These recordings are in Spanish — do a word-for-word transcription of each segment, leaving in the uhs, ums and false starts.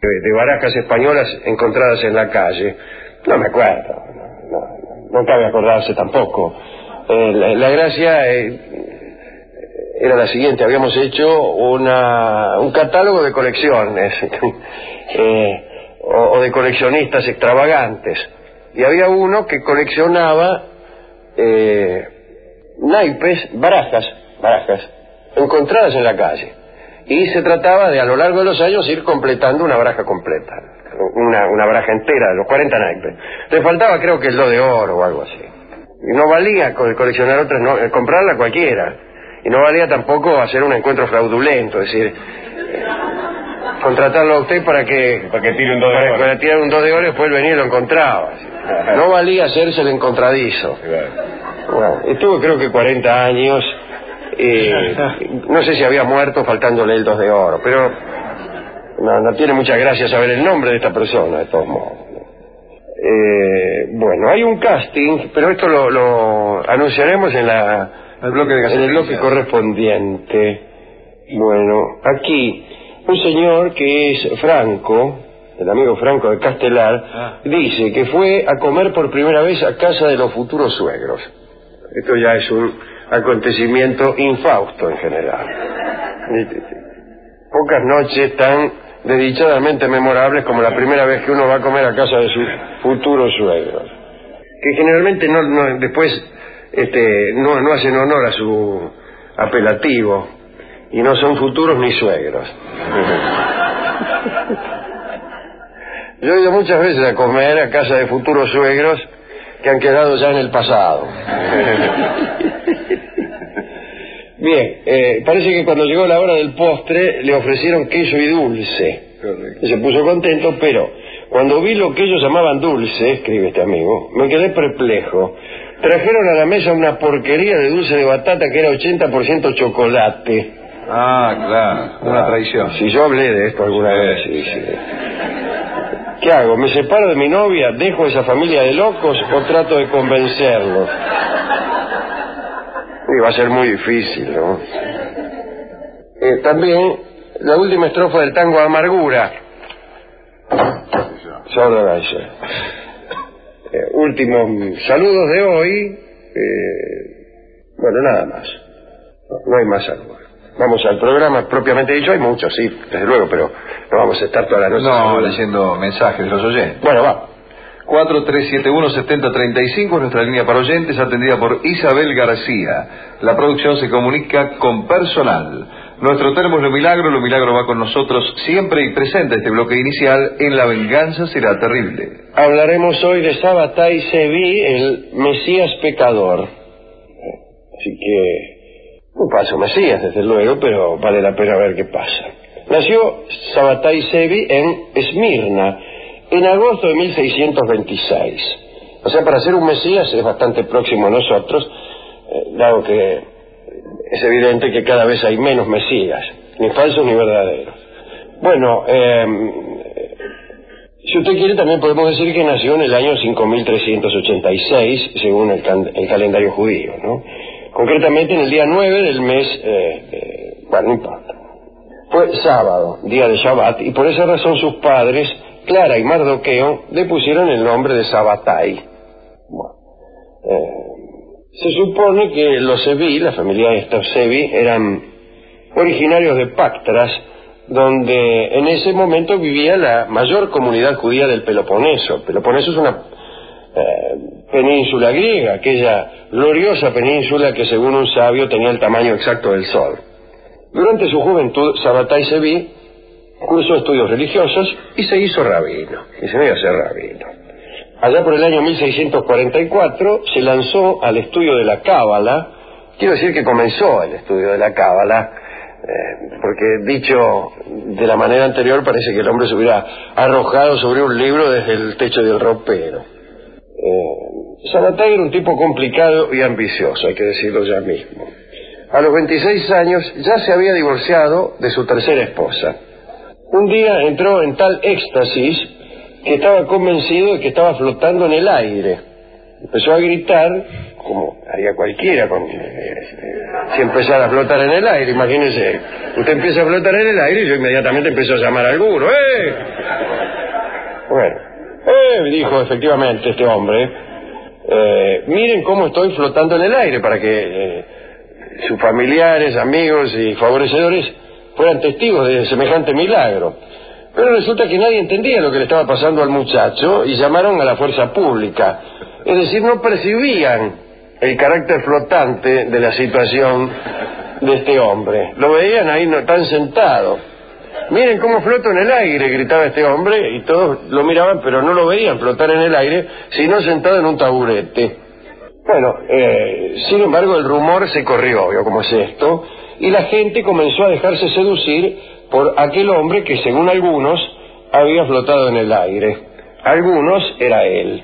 de barajas españolas encontradas en la calle. No me acuerdo, no, no, no cabe acordarse tampoco. Eh, la, la gracia eh, era la siguiente: habíamos hecho una, un catálogo de colecciones eh, o, o de coleccionistas extravagantes, y había uno que coleccionaba eh, naipes, barajas, barajas encontradas en la calle, y se trataba de a lo largo de los años ir completando una baraja completa, una, una baraja entera de los cuarenta naipes. Le faltaba creo que el do de oro o algo así, y no valía coleccionar otras, no, comprarla cualquiera, y no valía tampoco hacer un encuentro fraudulento, es decir, eh, contratarlo a usted para que para que tire un do de para, oro, para tirar un do de oro y después venir y lo encontraba. No valía hacerse el encontradizo. Bueno, estuvo creo que cuarenta años. Eh, no sé si había muerto faltándole el dos de oro, pero no, no tiene mucha gracia saber el nombre de esta persona, de todos modos. Eh, bueno, hay un casting, pero esto lo, lo anunciaremos en, la, el bloque de en el bloque correspondiente. Bueno, aquí un señor que es Franco, el amigo Franco de Castelar, ah. dice que fue a comer por primera vez a casa de los futuros suegros. Esto ya es un acontecimiento infausto en general. Pocas noches tan desdichadamente memorables como la primera vez que uno va a comer a casa de sus futuros suegros, que generalmente no, no después este, no, no hacen honor a su apelativo y no son futuros ni suegros. Yo he ido muchas veces a comer a casa de futuros suegros que han quedado ya en el pasado. Bien, eh, parece que cuando llegó la hora del postre le ofrecieron queso y dulce. Correcto. Se puso contento, pero cuando vi lo que ellos llamaban dulce, escribe este amigo, me quedé perplejo. Trajeron a la mesa una porquería de dulce de batata que era ochenta por ciento chocolate. Ah, claro, una traición. Si yo hablé de esto alguna sí, vez, sí, sí. ¿Qué hago? ¿Me separo de mi novia? ¿Dejo esa familia de locos o trato de convencerlos? Y va a ser muy difícil, ¿no? Eh, también la última estrofa del tango Amargura. Solo eso. Eh, últimos saludos de hoy. Eh, bueno, nada más. No, no hay más saludos. Vamos al programa propiamente dicho. Hay muchos, sí, desde luego, pero no vamos a estar toda la noche. No, saludando. leyendo mensajes de los oyentes. Bueno, va. cuatro tres siete uno, siete cero tres cinco, nuestra línea para oyentes, atendida por Isabel García. La producción se comunica con personal. Nuestro termo es Lo Milagro, Lo Milagro va con nosotros siempre y presente este bloque inicial en La Venganza Será Terrible. Hablaremos hoy de Sabbatai Zevi, el Mesías pecador. Así que, un paso Mesías, desde luego, pero vale la pena ver qué pasa. Nació Sabbatai Zevi en Esmirna, en agosto de mil seiscientos veintiséis. O sea, para ser un Mesías es bastante próximo a nosotros, eh, dado que es evidente que cada vez hay menos Mesías, ni falsos ni verdaderos. Bueno, eh, si usted quiere también podemos decir que nació en el año cinco mil trescientos ochenta y seis, según el, can el calendario judío, ¿no? Concretamente en el día nueve del mes, eh, eh, bueno, no importa. Fue sábado, día de Shabbat, y por esa razón sus padres, Clara y Mardoqueo, le pusieron el nombre de Sabbatai. Bueno, eh, se supone que los Zevi, la familia de estos Zevi, eran originarios de Pactras, donde en ese momento vivía la mayor comunidad judía del Peloponeso. Peloponeso es una eh, península griega, aquella gloriosa península que según un sabio tenía el tamaño exacto del Sol. Durante su juventud, Sabbatai Zevi cursó estudios religiosos y se hizo rabino, y se iba a ser rabino. Allá por el año mil seiscientos cuarenta y cuatro se lanzó al estudio de la Cábala. Quiero decir que comenzó el estudio de la Cábala, eh, porque dicho de la manera anterior parece que el hombre se hubiera arrojado sobre un libro desde el techo del ropero. Eh, Sabbatai era un tipo complicado y ambicioso, hay que decirlo ya mismo. A los veintiséis años ya se había divorciado de su tercera esposa. Un día entró en tal éxtasis que estaba convencido de que estaba flotando en el aire. Empezó a gritar, como haría cualquiera con, eh, si empezara a flotar en el aire. Imagínese, usted empieza a flotar en el aire y yo inmediatamente empiezo a llamar a alguno. ¡Eh! Bueno, eh, dijo efectivamente este hombre, eh, miren cómo estoy flotando en el aire para que eh, sus familiares, amigos y favorecedores fueran testigos de semejante milagro. Pero resulta que nadie entendía lo que le estaba pasando al muchacho y llamaron a la fuerza pública. Es decir, no percibían el carácter flotante de la situación de este hombre. Lo veían ahí no, tan sentado. Miren cómo floto en el aire, gritaba este hombre, y todos lo miraban, pero no lo veían flotar en el aire, sino sentado en un taburete. Bueno, eh, sin embargo el rumor se corrió, ¿vio cómo es esto? Y la gente comenzó a dejarse seducir por aquel hombre que, según algunos, había flotado en el aire. Algunos era él.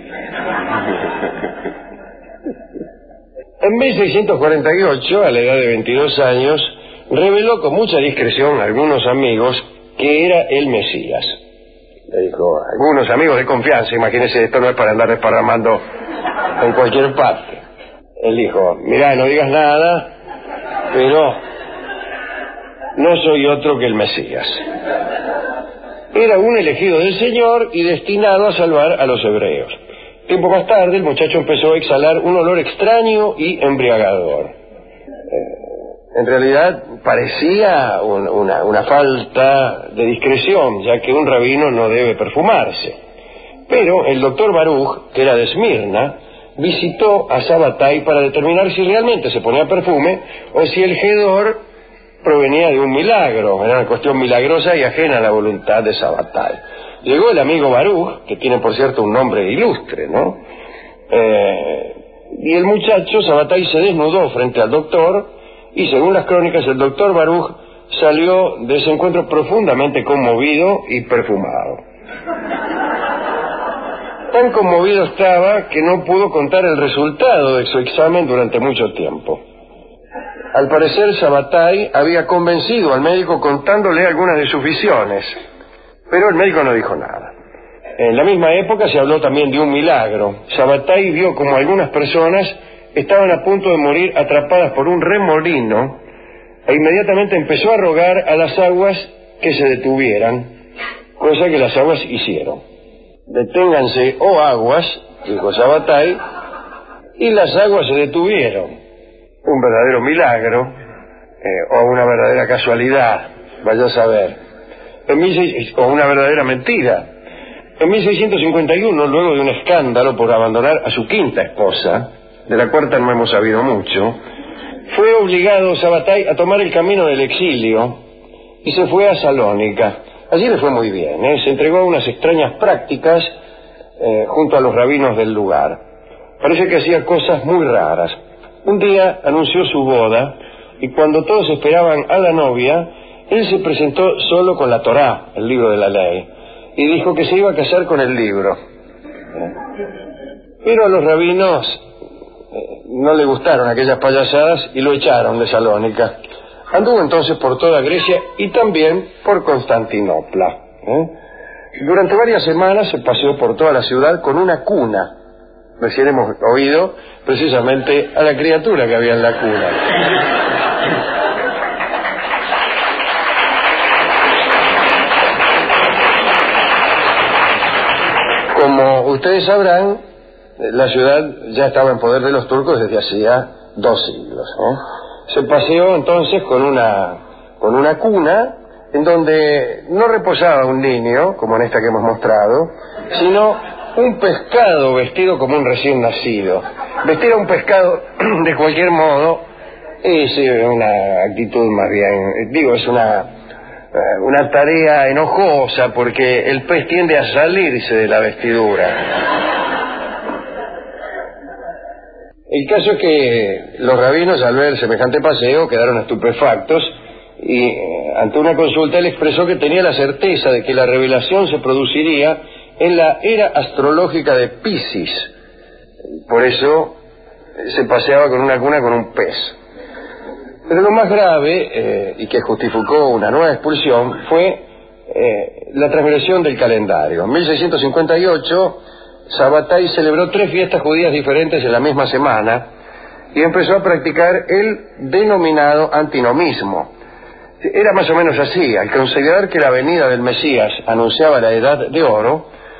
En mil seiscientos cuarenta y ocho, a la edad de veintidós años, reveló con mucha discreción a algunos amigos que era el Mesías. Le dijo, algunos amigos de confianza, imagínense, esto no es para andar desparramando en cualquier parte. Él dijo, mirá, no digas nada, pero no soy otro que el Mesías. Era un elegido del Señor y destinado a salvar a los hebreos. Tiempo más tarde, el muchacho empezó a exhalar un olor extraño y embriagador. Eh, en realidad, parecía un, una, una falta de discreción, ya que un rabino no debe perfumarse. Pero el doctor Baruch, que era de Esmirna, visitó a Sabbatai para determinar si realmente se ponía perfume o si el hedor provenía de un milagro. Era una cuestión milagrosa y ajena a la voluntad de Sabbatai. Llegó el amigo Baruch, que tiene por cierto un nombre ilustre, ¿no? Eh, y el muchacho Sabbatai se desnudó frente al doctor y, según las crónicas, el doctor Baruch salió de ese encuentro profundamente conmovido y perfumado. Tan conmovido estaba que no pudo contar el resultado de su examen durante mucho tiempo. Al parecer, Sabbatai había convencido al médico contándole algunas de sus visiones, pero el médico no dijo nada. En la misma época se habló también de un milagro. Sabbatai vio como algunas personas estaban a punto de morir atrapadas por un remolino e inmediatamente empezó a rogar a las aguas que se detuvieran, cosa que las aguas hicieron. Deténganse, oh aguas, dijo Sabbatai, y las aguas se detuvieron. Un verdadero milagro, eh, o una verdadera casualidad, vaya a saber, en mil seiscientos, o una verdadera mentira. En mil seiscientos cincuenta y uno, luego de un escándalo por abandonar a su quinta esposa, de la cuarta no hemos sabido mucho, fue obligado Sabbatai a tomar el camino del exilio y se fue a Salónica. Allí le fue muy bien, ¿eh? Se entregó a unas extrañas prácticas eh, junto a los rabinos del lugar. Parece que hacía cosas muy raras. Un día anunció su boda y cuando todos esperaban a la novia, él se presentó solo con la Torá, el libro de la ley, y dijo que se iba a casar con el libro. Pero a los rabinos eh, no le gustaron aquellas payasadas y lo echaron de Salónica. Anduvo entonces por toda Grecia y también por Constantinopla. ¿eh? Durante varias semanas se paseó por toda la ciudad con una cuna. Recién hemos oído precisamente a la criatura que había en la cuna. Como ustedes sabrán, la ciudad ya estaba en poder de los turcos desde hacía dos siglos. ¿eh? Se paseó entonces con una, con una cuna en donde no reposaba un niño, como en esta que hemos mostrado, sino un pescado vestido como un recién nacido. Vestir a un pescado de cualquier modo es una actitud más bien, digo, es una, una tarea enojosa porque el pez tiende a salirse de la vestidura. El caso es que los rabinos, al ver semejante paseo, quedaron estupefactos y eh, ante una consulta él expresó que tenía la certeza de que la revelación se produciría en la era astrológica de Piscis. Por eso se paseaba con una cuna con un pez. Pero lo más grave, eh, y que justificó una nueva expulsión, fue eh, la transgresión del calendario. En mil seiscientos cincuenta y ocho, Sabbatai celebró tres fiestas judías diferentes en la misma semana y empezó a practicar el denominado antinomismo. Era más o menos así: al considerar que la venida del Mesías anunciaba la edad de oro,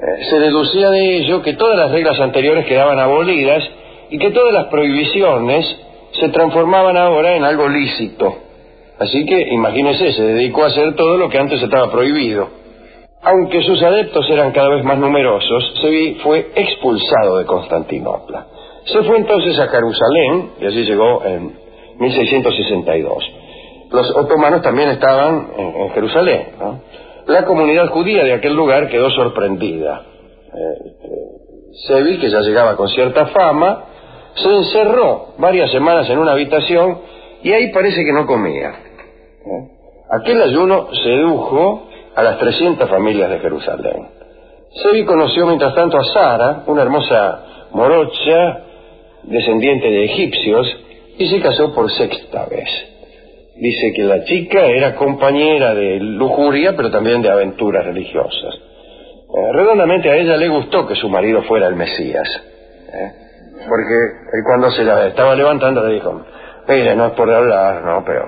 Eh, se deducía de ello que todas las reglas anteriores quedaban abolidas y que todas las prohibiciones se transformaban ahora en algo lícito. Así que, imagínese, se dedicó a hacer todo lo que antes estaba prohibido. Aunque sus adeptos eran cada vez más numerosos, Sevi fue expulsado de Constantinopla. Se fue entonces a Jerusalén, y allí llegó en mil seiscientos sesenta y dos. Los otomanos también estaban en, en Jerusalén, ¿no? La comunidad judía de aquel lugar quedó sorprendida. Eh, Sevi, que ya llegaba con cierta fama, se encerró varias semanas en una habitación y ahí parece que no comía. ¿Eh? Aquel ayuno sedujo a las trescientas familias de Jerusalén. Sevi conoció mientras tanto a Sara, una hermosa morocha descendiente de egipcios, y se casó por sexta vez. Dice que la chica era compañera de lujuria, pero también de aventuras religiosas. Eh, redondamente a ella le gustó que su marido fuera el Mesías, ¿eh? Porque él, cuando se la estaba levantando, le dijo: mire, no es por hablar, no, pero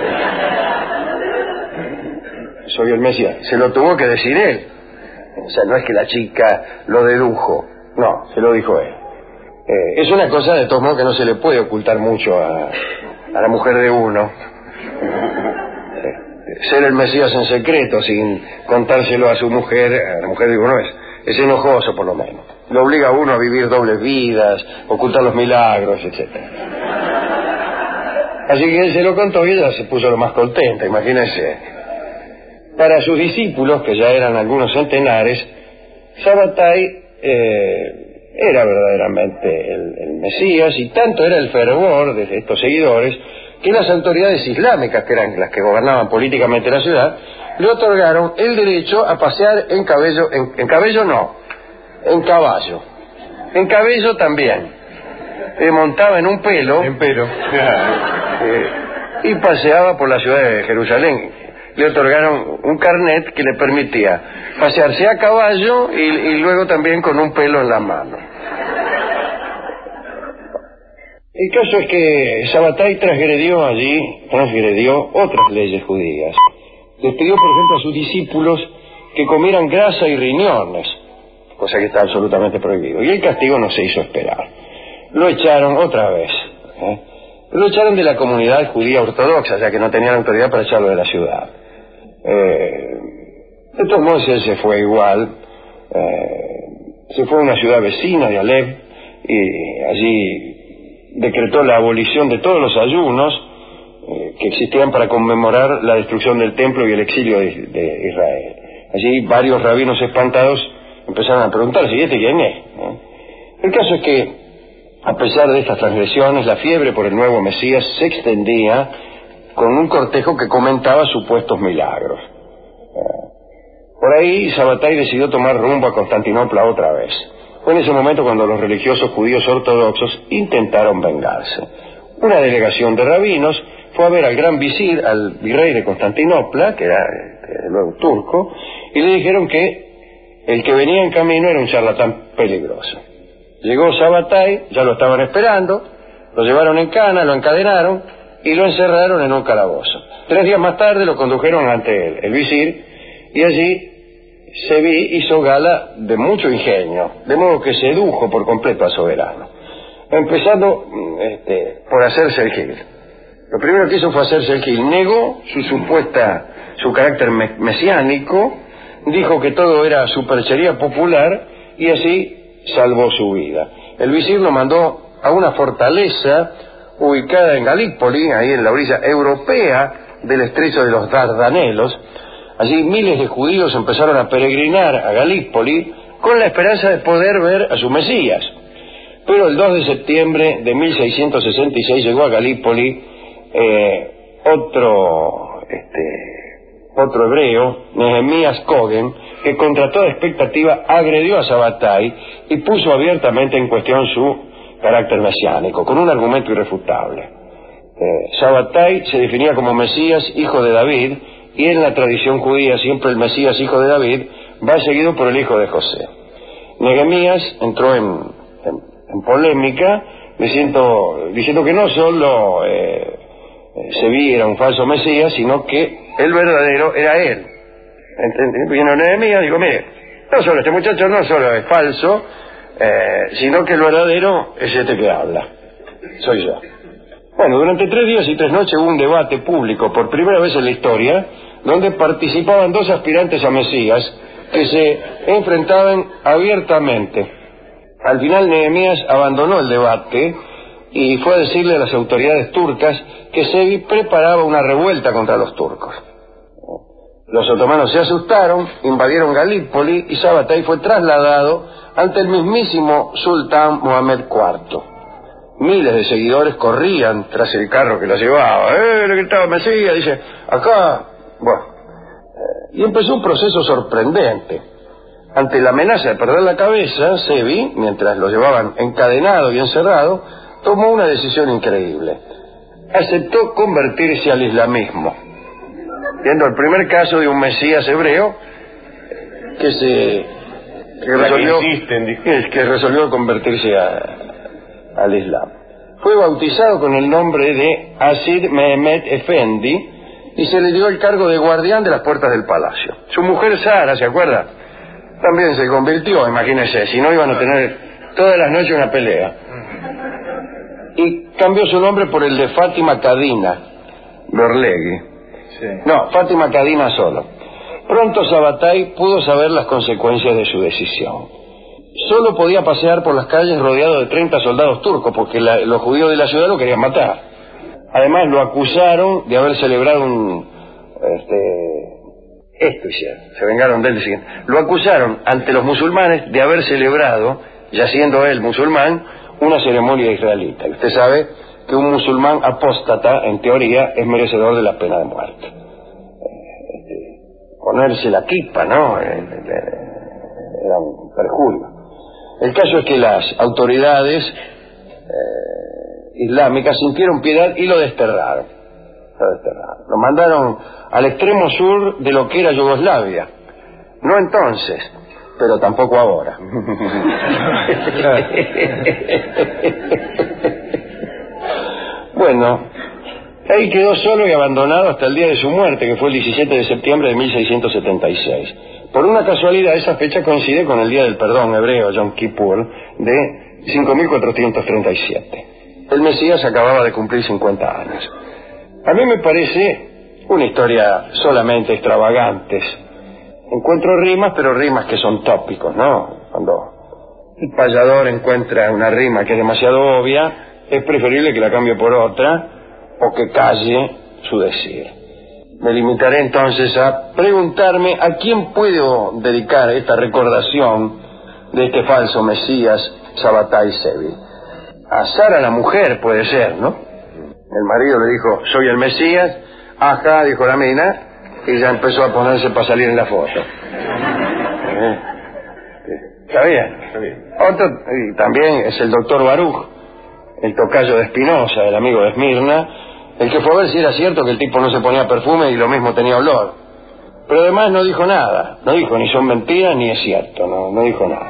soy el Mesías. Se lo tuvo que decir él. O sea, no es que la chica lo dedujo, no, se lo dijo él. Eh, es una cosa, de todos modos, que no se le puede ocultar mucho a, a la mujer de uno. Eh, ser el Mesías en secreto, sin contárselo a su mujer, a la mujer de uno, es, es enojoso, por lo menos. Lo obliga a uno a vivir dobles vidas, ocultar los milagros, etcétera. Así que él se lo contó y ella se puso lo más contenta, imagínense. Para sus discípulos, que ya eran algunos centenares, Sabbatai eh, era verdaderamente el, el Mesías, y tanto era el fervor de estos seguidores que las autoridades islámicas, que eran las que gobernaban políticamente la ciudad, le otorgaron el derecho a pasear en cabello, en, en cabello no, en caballo, en cabello también. Eh, montaba en un pelo, en pelo. eh, y paseaba por la ciudad de Jerusalén. Le otorgaron un carnet que le permitía pasearse a caballo y, y luego también con un pelo en la mano. El caso es que Sabbatai transgredió allí, transgredió otras leyes judías. Les pidió, por ejemplo, a sus discípulos que comieran grasa y riñones, cosa que está absolutamente prohibido. Y el castigo no se hizo esperar. Lo echaron otra vez, ¿eh? Lo echaron de la comunidad judía ortodoxa, ya que no tenían autoridad para echarlo de la ciudad. Eh, de todos modos, él se fue igual. Eh, se fue a una ciudad vecina de Alep y allí decretó la abolición de todos los ayunos eh, que existían para conmemorar la destrucción del templo y el exilio de, de Israel. Allí varios rabinos espantados empezaron a preguntarse: ¿y este quién es? ¿No? El caso es que, a pesar de estas transgresiones, la fiebre por el nuevo Mesías se extendía con un cortejo que comentaba supuestos milagros. Por ahí Sabbatai decidió tomar rumbo a Constantinopla otra vez. Fue en ese momento cuando los religiosos judíos ortodoxos intentaron vengarse. Una delegación de rabinos fue a ver al gran visir, al virrey de Constantinopla, que era eh, luego turco, y le dijeron que el que venía en camino era un charlatán peligroso. Llegó Sabbatai, ya lo estaban esperando, lo llevaron en cana, lo encadenaron y lo encerraron en un calabozo. Tres días más tarde lo condujeron ante el, el visir, y allí Sevi hizo gala de mucho ingenio, de modo que sedujo por completo al soberano, empezando este, por hacerse el gil. Lo primero que hizo fue hacerse el gil. Negó su supuesta, su carácter me mesiánico, dijo que todo era superchería popular, y así salvó su vida. El visir lo mandó a una fortaleza ubicada en Galípoli, ahí en la orilla europea del estrecho de los Dardanelos. Allí miles de judíos empezaron a peregrinar a Galípoli con la esperanza de poder ver a su Mesías. Pero el dos de septiembre de mil seiscientos sesenta y seis llegó a Galípoli eh, otro este, otro hebreo, Nehemías Cohen, que contra toda expectativa agredió a Sabbatai y puso abiertamente en cuestión su carácter mesiánico, con un argumento irrefutable. Eh, Sabbatai se definía como Mesías, hijo de David, y en la tradición judía siempre el Mesías, hijo de David, va seguido por el hijo de José. Nehemías entró en, en, en polémica diciendo, diciendo que no solo eh, Sevi era un falso Mesías, sino que el verdadero era él. ¿Entendés? Vino Nehemías y dijo: mire, no solo este muchacho no solo es falso, eh, sino que el verdadero es este que habla. Soy yo. Bueno, durante tres días y tres noches hubo un debate público, por primera vez en la historia, donde participaban dos aspirantes a Mesías que se enfrentaban abiertamente. Al final Nehemías abandonó el debate y fue a decirle a las autoridades turcas que Sevi preparaba una revuelta contra los turcos. Los otomanos se asustaron, invadieron Galípoli y Sabbatai fue trasladado ante el mismísimo sultán Mohamed cuarto. Miles de seguidores corrían tras el carro que lo llevaba. ¡Eh, le gritaba Mesías! Dice, acá. Bueno. Y empezó un proceso sorprendente. Ante la amenaza de perder la cabeza, Sevi, mientras lo llevaban encadenado y encerrado, tomó una decisión increíble. Aceptó convertirse al islamismo, viendo el primer caso de un Mesías hebreo que se que resolvió, que resolvió convertirse a, al Islam. Fue bautizado con el nombre de Asid Mehmet Efendi y se le dio el cargo de guardián de las puertas del palacio. Su mujer Sara, ¿se acuerda? También se convirtió, imagínese, si no iban a tener todas las noches una pelea. Y cambió su nombre por el de Fátima Kadina Berlegui. Sí. No, Fátima Kadina solo. Pronto Sabbatai pudo saber las consecuencias de su decisión. Solo podía pasear por las calles rodeado de treinta soldados turcos, porque la, los judíos de la ciudad lo querían matar. Además lo acusaron de haber celebrado un... Este, esto hicieron, se vengaron de él diciendo. Lo acusaron ante los musulmanes de haber celebrado, ya siendo él musulmán, una ceremonia israelita. Y usted sabe que un musulmán apóstata, en teoría, es merecedor de la pena de muerte. Este, ponerse la kipa, ¿no? Era un perjurio. El caso es que las autoridades eh, islámicas sintieron piedad y lo desterraron. Lo desterraron. Lo mandaron al extremo sur de lo que era Yugoslavia. No entonces, pero tampoco ahora. Bueno, ahí quedó solo y abandonado hasta el día de su muerte, que fue el diecisiete de septiembre de mil seiscientos setenta y seis. Por una casualidad, esa fecha coincide con el día del perdón hebreo, Yom Kippur, de cinco mil cuatrocientos treinta y siete. El Mesías acababa de cumplir cincuenta años. A mí me parece una historia solamente extravagante. Encuentro rimas, pero rimas que son tópicos, ¿no? Cuando el payador encuentra una rima que es demasiado obvia, es preferible que la cambie por otra o que calle su decir. Me limitaré entonces a preguntarme a quién puedo dedicar esta recordación de este falso Mesías Sabbatai Sevi. A Sara la mujer puede ser, ¿no? El marido le dijo, soy el Mesías. Ajá, dijo la mina, y ya empezó a ponerse para salir en la foto. ¿Eh? Está bien, está bien. Otro, y también es el doctor Baruch, el tocayo de Spinoza, el amigo de Esmirna, el que fue a ver si era cierto que el tipo no se ponía perfume y lo mismo tenía olor. Pero además no dijo nada, no dijo ni son mentiras ni es cierto, no, no dijo nada.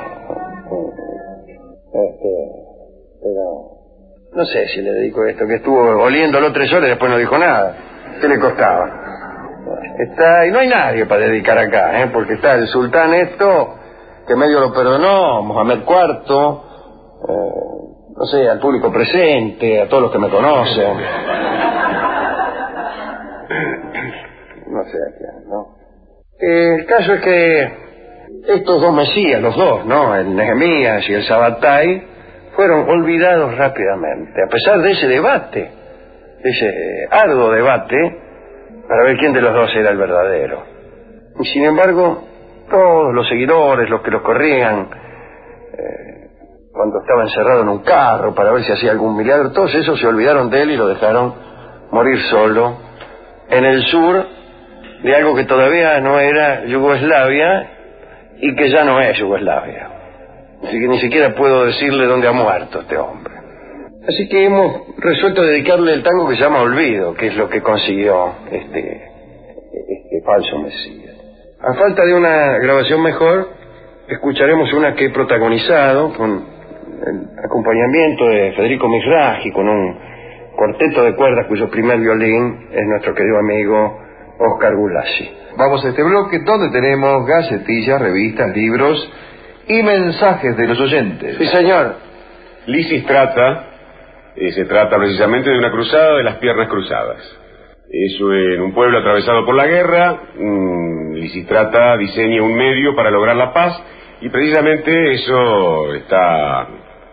Este, pero no sé si le dedico esto, que estuvo oliéndolo tres horas y después no dijo nada. ¿Qué le costaba? Está, y no hay nadie para dedicar acá, ¿eh? Porque está el sultán esto, que medio lo perdonó, Mohamed cuarto, eh, no sé, al público presente, a todos los que me conocen. No sé a quién, ¿no? Eh, el caso es que estos dos mesías, los dos, ¿no? El Nehemías y el Sabbatai, fueron olvidados rápidamente, a pesar de ese debate, de ese arduo debate, para ver quién de los dos era el verdadero. Y sin embargo, todos los seguidores, los que los corrían, eh, cuando estaba encerrado en un carro para ver si hacía algún milagro, todos esos se olvidaron de él y lo dejaron morir solo en el sur de algo que todavía no era Yugoslavia y que ya no es Yugoslavia. Así que ni siquiera puedo decirle dónde ha muerto este hombre. Así que hemos resuelto dedicarle el tango que se llama Olvido, que es lo que consiguió este, este falso Mesías. A falta de una grabación mejor, escucharemos una que he protagonizado con el acompañamiento de Federico Mizrahi, con un cuarteto de cuerdas cuyo primer violín es nuestro querido amigo Oscar Gulassi. Vamos a este bloque donde tenemos galletillas, revistas, libros y mensajes de los oyentes. Sí, señor. Lisistrata, eh, se trata precisamente de una cruzada de las piernas cruzadas. Eso en un pueblo atravesado por la guerra, mmm, Lisistrata diseña un medio para lograr la paz y precisamente eso está,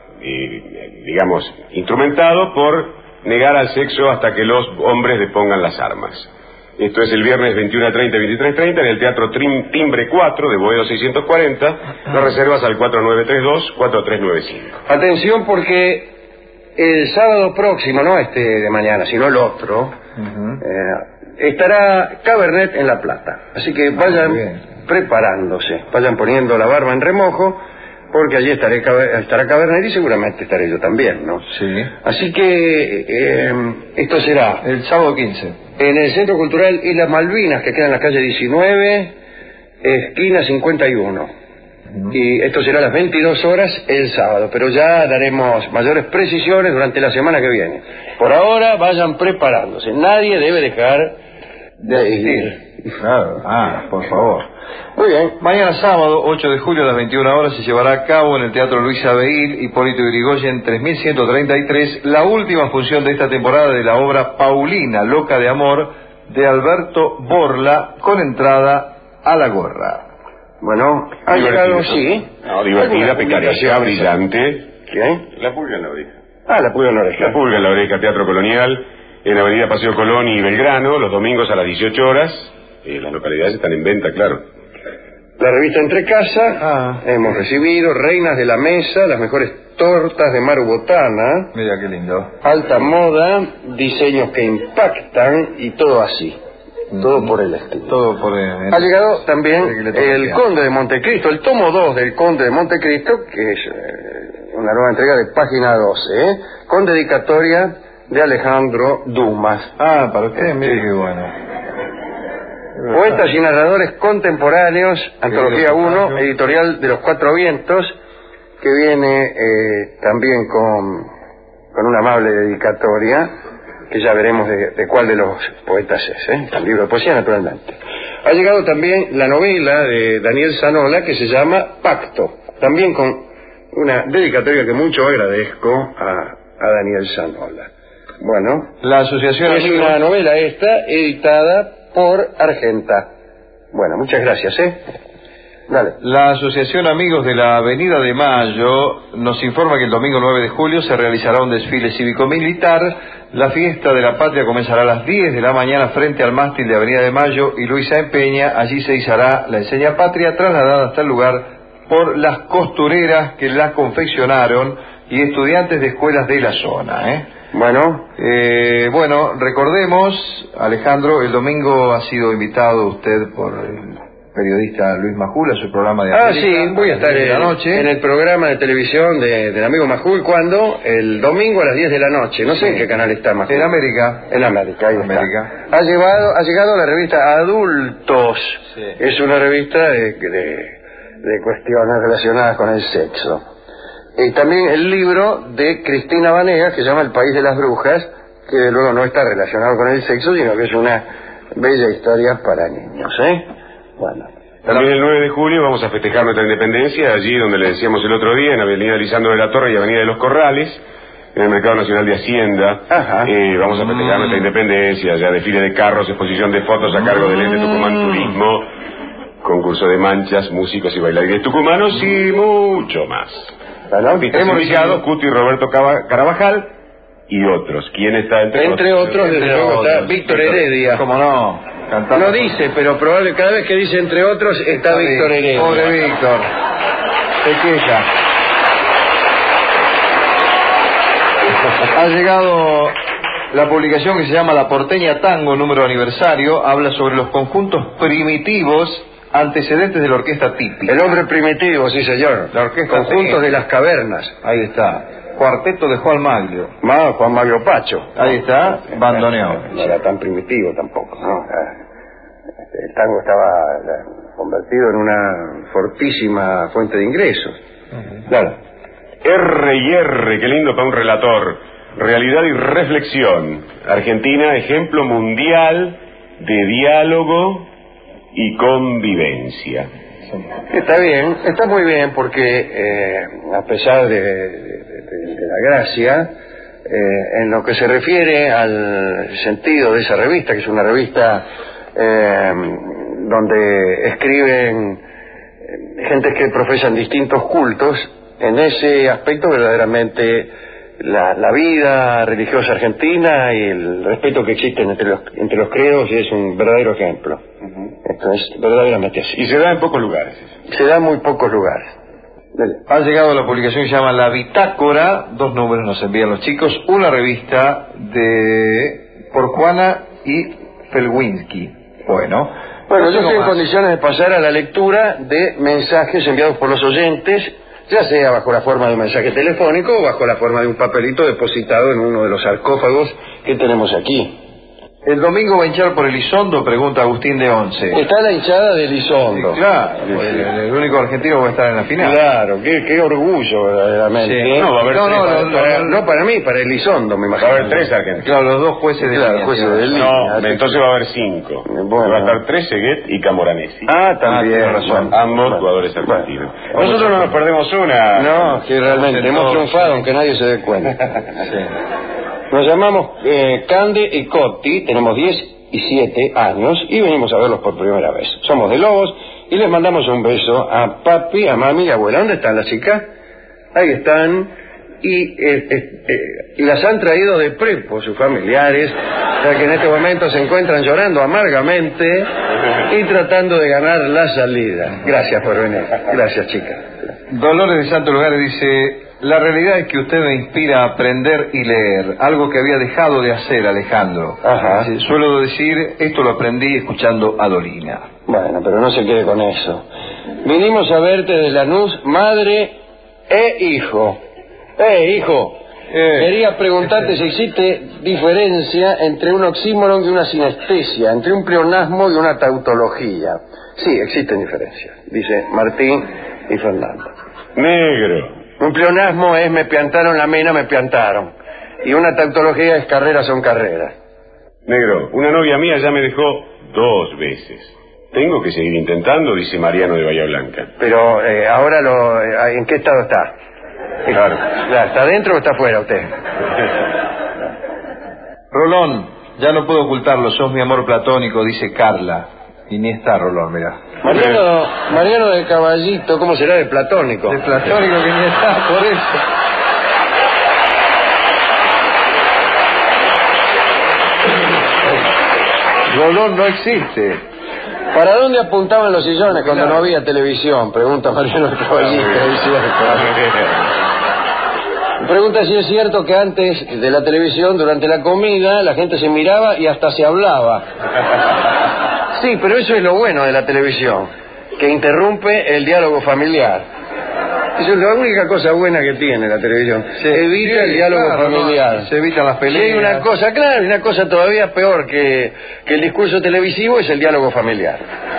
eh, digamos, instrumentado por negar al sexo hasta que los hombres depongan las armas. Esto es el viernes veintiuno treinta y veintitrés treinta en el Teatro Trim, Timbre cuatro de Boedo seiscientos cuarenta. Las reservas al cuatro nueve tres dos, cuatro tres nueve cinco. Atención porque el sábado próximo, no este de mañana, sino el otro, uh-huh. eh, estará Cabernet en La Plata. Así que vayan preparándose, vayan poniendo la barba en remojo, porque allí estaré, estará Cabernet y seguramente estaré yo también, ¿no? Sí. Así que eh, esto será el sábado quince en el Centro Cultural Islas Malvinas, que queda en la calle diecinueve, esquina cincuenta y uno. Uh-huh. Y esto será a las veintidós horas el sábado, pero ya daremos mayores precisiones durante la semana que viene. Por ahora vayan preparándose, nadie debe dejar de asistir. Claro, ah, por favor. Muy bien. Mañana sábado, ocho de julio a las veintiuna horas, se llevará a cabo en el Teatro Luis Abeil, Hipólito Yrigoyen tres mil ciento treinta y tres, la última función de esta temporada de la obra Paulina, Loca de Amor, de Alberto Borla, con entrada a la gorra. Bueno, ha llegado, sí. No, divertida, picaresca, brillante. ¿Qué? La pulga en la oreja. Ah, la pulga en la oreja. La pulga en la oreja, Teatro Colonial, en Avenida Paseo Colón y Belgrano, los domingos a las dieciocho horas. Eh, las localidades están en venta, claro. La revista Entre Casa, ah, hemos recibido Reinas de la Mesa, las mejores tortas de Maru Botana. Mira qué lindo. Alta moda, diseños que impactan y todo así. Mm. Todo por el estilo. Todo por el... Ha llegado también el Conde de Montecristo, el tomo dos del Conde de Montecristo, que es eh, una nueva entrega de página doce, ¿eh? Con dedicatoria de Alejandro Dumas. Ah, para ustedes, mire qué bueno. Poetas y narradores contemporáneos, Antología uno, editorial de los Cuatro Vientos, que viene eh, también con, con una amable dedicatoria, que ya veremos de, de cuál de los poetas es, ¿eh? El libro de poesía, naturalmente. Ha llegado también la novela de Daniel Zanola, que se llama Pacto, también con una dedicatoria que mucho agradezco a, a Daniel Zanola. Bueno, la asociación es amigos... una novela esta, editada por Argenta. Bueno, muchas gracias, ¿eh? Dale. La Asociación Amigos de la Avenida de Mayo nos informa que el domingo nueve de julio se realizará un desfile cívico-militar. La fiesta de la patria comenzará a las diez de la mañana frente al mástil de Avenida de Mayo y Luisa Empeña. Allí se izará la enseña patria, trasladada hasta el lugar por las costureras que la confeccionaron y estudiantes de escuelas de la zona, ¿eh? Bueno, eh, bueno, recordemos, Alejandro, el domingo ha sido invitado usted por el periodista Luis Majul a su programa de Ah, América, sí, voy a estar en, la noche. en el programa de televisión de, del amigo Majul, ¿cuándo? El domingo a las diez de la noche, no sé sí. en qué canal está Majul. En América. En América, ahí América. Está. Ha, llevado, ha llegado la revista Adultos, sí. Es una revista de, de, de cuestiones relacionadas con el sexo. Y también el libro de Cristina Vanegas, que se llama El País de las Brujas, que de luego no está relacionado con el sexo, sino que es una bella historia para niños, ¿eh? Bueno. También el nueve de julio vamos a festejar nuestra independencia, allí donde le decíamos el otro día, en Avenida Lisandro de la Torre y Avenida de los Corrales, en el Mercado Nacional de Hacienda. Ajá. Eh, vamos a festejar mm. nuestra independencia, ya desfile de carros, exposición de fotos a cargo del ente Tucumán Turismo, concurso de manchas, músicos y bailarines tucumanos y mucho más. Hemos iniciado Cuti y Roberto Carabajal y otros. ¿Quién está entre, entre otros? Entre otros, desde luego, está Víctor Heredia. ¿Cómo no? Cantando. No dice, pero probable cada vez que dice entre otros está, está Víctor Heredia. Pobre Víctor. Se queja. Ha llegado la publicación que se llama La Porteña Tango, número aniversario. Habla sobre los conjuntos primitivos antecedentes de la orquesta típica. El hombre primitivo, sí señor. La orquesta Conjuntos de las cavernas. Ahí está. Cuarteto de Juan Maglio. Más Juan Maglio Pacho. Ahí está. Bandoneón. No era tan primitivo tampoco, ¿no? El tango estaba convertido en una fortísima fuente de ingresos. Uh-huh. Claro. R y R, qué lindo para un relator. Realidad y reflexión. Argentina, ejemplo mundial de diálogo y convivencia. Está bien, está muy bien, porque eh, a pesar de, de, de, de la gracia, eh, en lo que se refiere al sentido de esa revista, que es una revista eh, donde escriben gentes que profesan distintos cultos, en ese aspecto verdaderamente la, la vida religiosa argentina y el respeto que existe entre los, entre los credos es un verdadero ejemplo. Uh-huh. Esto es verdaderamente así. Y se da en pocos lugares. Se da en muy pocos lugares. Dale. Ha llegado la publicación que se llama La Bitácora, dos números nos envían los chicos, una revista de por Juana y Felwinski. Bueno, bueno, yo estoy en condiciones de pasar a la lectura de mensajes enviados por los oyentes, ya sea bajo la forma de un mensaje telefónico o bajo la forma de un papelito depositado en uno de los sarcófagos que tenemos aquí. El domingo va a hinchar por Elizondo, pregunta Agustín de Once. Está la hinchada de Elizondo. Sí, claro, sí, sí. El, el único argentino que va a estar en la final. Claro, qué, qué orgullo verdaderamente. Sí. No, va a haber no, tres, no, para, no, para, no, no para mí, para Elizondo me imagino. Va a haber tres argentinos. Claro, los dos jueces de claro, línea. jueces de línea. No, entonces va a haber cinco. Bueno. Va a estar tres Seguet y Camoranesi. Ah, también. Ah, razón. Bueno, ambos bueno, jugadores argentinos. Bueno. Nosotros no nos perdemos una. No, que realmente hemos triunfado aunque nadie se dé cuenta. Sí. Nos llamamos eh, Cande y Cotti, tenemos diez y siete años y venimos a verlos por primera vez. Somos de Lobos y les mandamos un beso a papi, a mami y a abuela. ¿Dónde están las chicas? Ahí están. Y eh, eh, eh, las han traído de prepo sus familiares, ya que en este momento se encuentran llorando amargamente y tratando de ganar la salida. Gracias por venir. Gracias, chicas. Dolores de Santo Lugares dice: la realidad es que usted me inspira a aprender y leer, algo que había dejado de hacer, Alejandro. Ajá. Suelo decir, esto lo aprendí escuchando a Dolina. Bueno, pero no se quede con eso. Vinimos a verte de Lanús, madre e hijo. Eh, hijo, eh. quería preguntarte si existe diferencia entre un oxímoron y una sinestesia, entre un pleonasmo y una tautología. Sí, existen diferencias, dice Martín y Fernando. Negro. Un pleonasmo es me piantaron la mena, me piantaron. Y una tautología es carreras son carreras. Negro, una novia mía ya me dejó dos veces. Tengo que seguir intentando, dice Mariano de Bahía Blanca. Pero eh, ahora, lo, eh, ¿en qué estado está? Claro. ¿Está dentro o está afuera usted? Rolón, ya no puedo ocultarlo, sos mi amor platónico, dice Carla. Y ni está Rolón, mirá. Mariano, Mariano de Caballito, ¿cómo será de platónico? De platónico que ni está, por eso. Rolón no existe. ¿Para dónde apuntaban los sillones cuando no había televisión? Pregunta Mariano de Caballito. Es cierto. Pregunta si es cierto que antes de la televisión, durante la comida, la gente se miraba y hasta se hablaba. Sí, pero eso es lo bueno de la televisión, que interrumpe el diálogo familiar. Eso es la única cosa buena que tiene la televisión. Se evita sí, el diálogo claro, familiar. No, se evitan las peleas. Sí, hay una cosa, claro, una cosa todavía peor que, que el discurso televisivo es el diálogo familiar.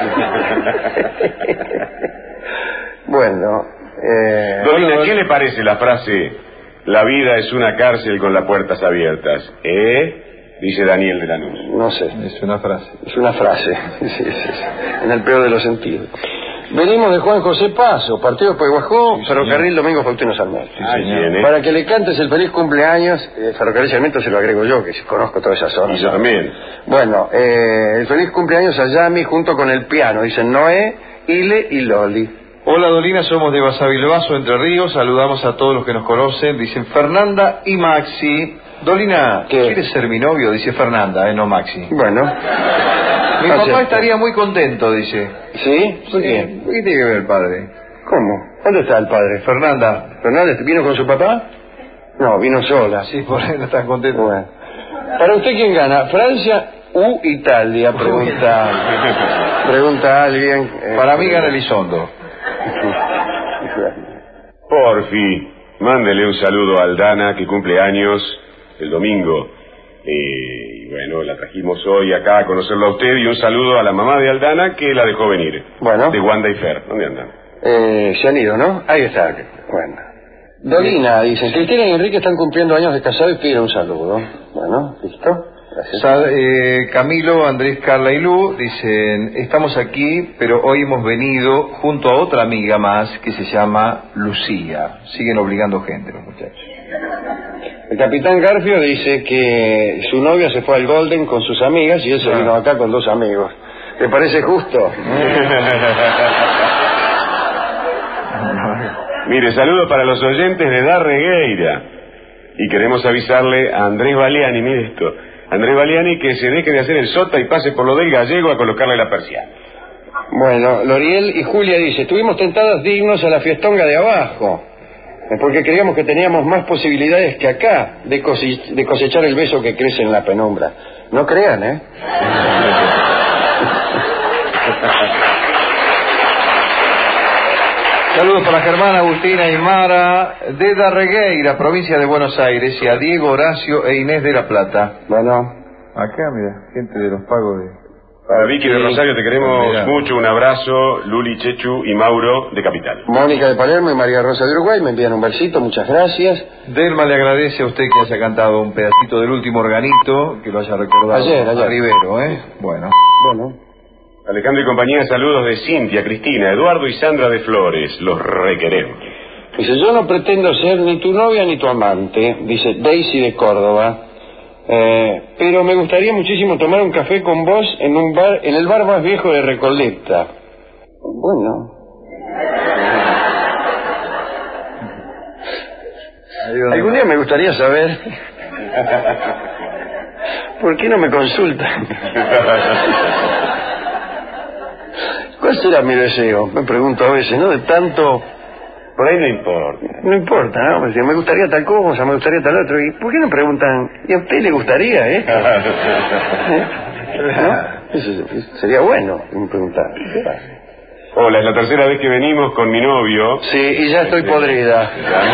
Bueno. Eh, Dolina, ¿qué le parece la frase la vida es una cárcel con las puertas abiertas? ¿Eh? Dice Daniel de Lanús. No sé. Es una frase. Es una frase, sí, sí, sí. En el peor de los sentidos. Venimos de Juan José Paso, partido de Peguajó, sí, Ferrocarril Domingo Faustino Sarmiento. Sí, ah, para que le cantes el feliz cumpleaños, eh, Ferrocarril Sarmiento se lo agrego yo, que conozco toda esa zona. Y yo también. Bueno, eh, el feliz cumpleaños a Yami junto con el piano, dicen Noé, Ile y Loli. Hola Dolina, somos de Basavilbaso, Entre Ríos, saludamos a todos los que nos conocen, dicen Fernanda y Maxi. Dolina, ¿qué? ¿Quieres ser mi novio? Dice Fernanda, eh, no Maxi. Bueno. Mi papá cierto. Estaría muy contento, dice. ¿Sí? ¿Por sí. qué? ¿Qué tiene que ver el padre? ¿Cómo? ¿Dónde está el padre? Fernanda. ¿Fernanda vino con su papá? No, vino sola. Sí, por eso no están contentos. Bueno. ¿Para usted quién gana? ¿Francia u Italia? Pregunta, pregunta alguien. Eh, Para mí gana Elizondo. Porfi, mándele un saludo a Aldana, que cumple años el domingo. Eh, y bueno, la trajimos hoy acá a conocerlo a usted. Y un saludo a la mamá de Aldana, que la dejó venir. Bueno. De Wanda y Fer. ¿Dónde andan? Eh, se han ido, ¿no? Ahí está. Bueno. Dolina, dicen, Cristina y Enrique están cumpliendo años de casado y piden un saludo. Bueno, ¿listo? Sal, eh, Camilo, Andrés, Carla y Lu dicen: estamos aquí, pero hoy hemos venido junto a otra amiga más que se llama Lucía. Siguen obligando gente los muchachos. El capitán Garfio dice que su novia se fue al Golden con sus amigas y él se Ah. vino acá con dos amigos. ¿Te parece justo? Mire, saludos para los oyentes de Darregueira. Y queremos avisarle a Andrés Baliani, mire esto, Andrés Baliani, que se deje de hacer el sota y pase por lo del gallego a colocarle la persiana. Bueno, Loriel y Julia dice: estuvimos tentados de irnos a la fiestonga de abajo, porque creíamos que teníamos más posibilidades que acá de, cose- de cosechar el beso que crece en la penumbra. No crean, ¿eh? Saludos para Germán, Agustina y Mara de Darregueira, provincia de Buenos Aires, y a Diego, Horacio e Inés de La Plata. Bueno, Acá, mira, gente de los pagos de... Para Vicky de Sí. Rosario te queremos Mirá. mucho, un abrazo, Luli, Chechu y Mauro de Capital. Mónica de Palermo y María Rosa de Uruguay me envían un versito, muchas gracias. Delma le agradece a usted que haya cantado un pedacito del último organito, que lo haya recordado Ayer, ayer. a Rivero, ¿eh? Bueno. Bueno, Alejandro y compañía, saludos de Cintia, Cristina, Eduardo y Sandra de Flores, los requeremos. dice: yo no pretendo ser ni tu novia ni tu amante, dice Daisy de Córdoba, eh, pero me gustaría muchísimo tomar un café con vos en un bar, en el bar más viejo de Recoleta. Bueno, algún día me gustaría saber por qué no me consultan. ¿Cuál será mi deseo? Me pregunto a veces, ¿no? De tanto... Por ahí no importa. No importa, ¿no? Pues, me gustaría tal cosa, me gustaría tal otro. ¿Y por qué no preguntan? ¿Y a usted le gustaría, eh? ¿Eh? ¿No? Eso sería bueno preguntar. Hola, es la tercera vez que venimos con mi novio. Sí, y ya estoy podrida.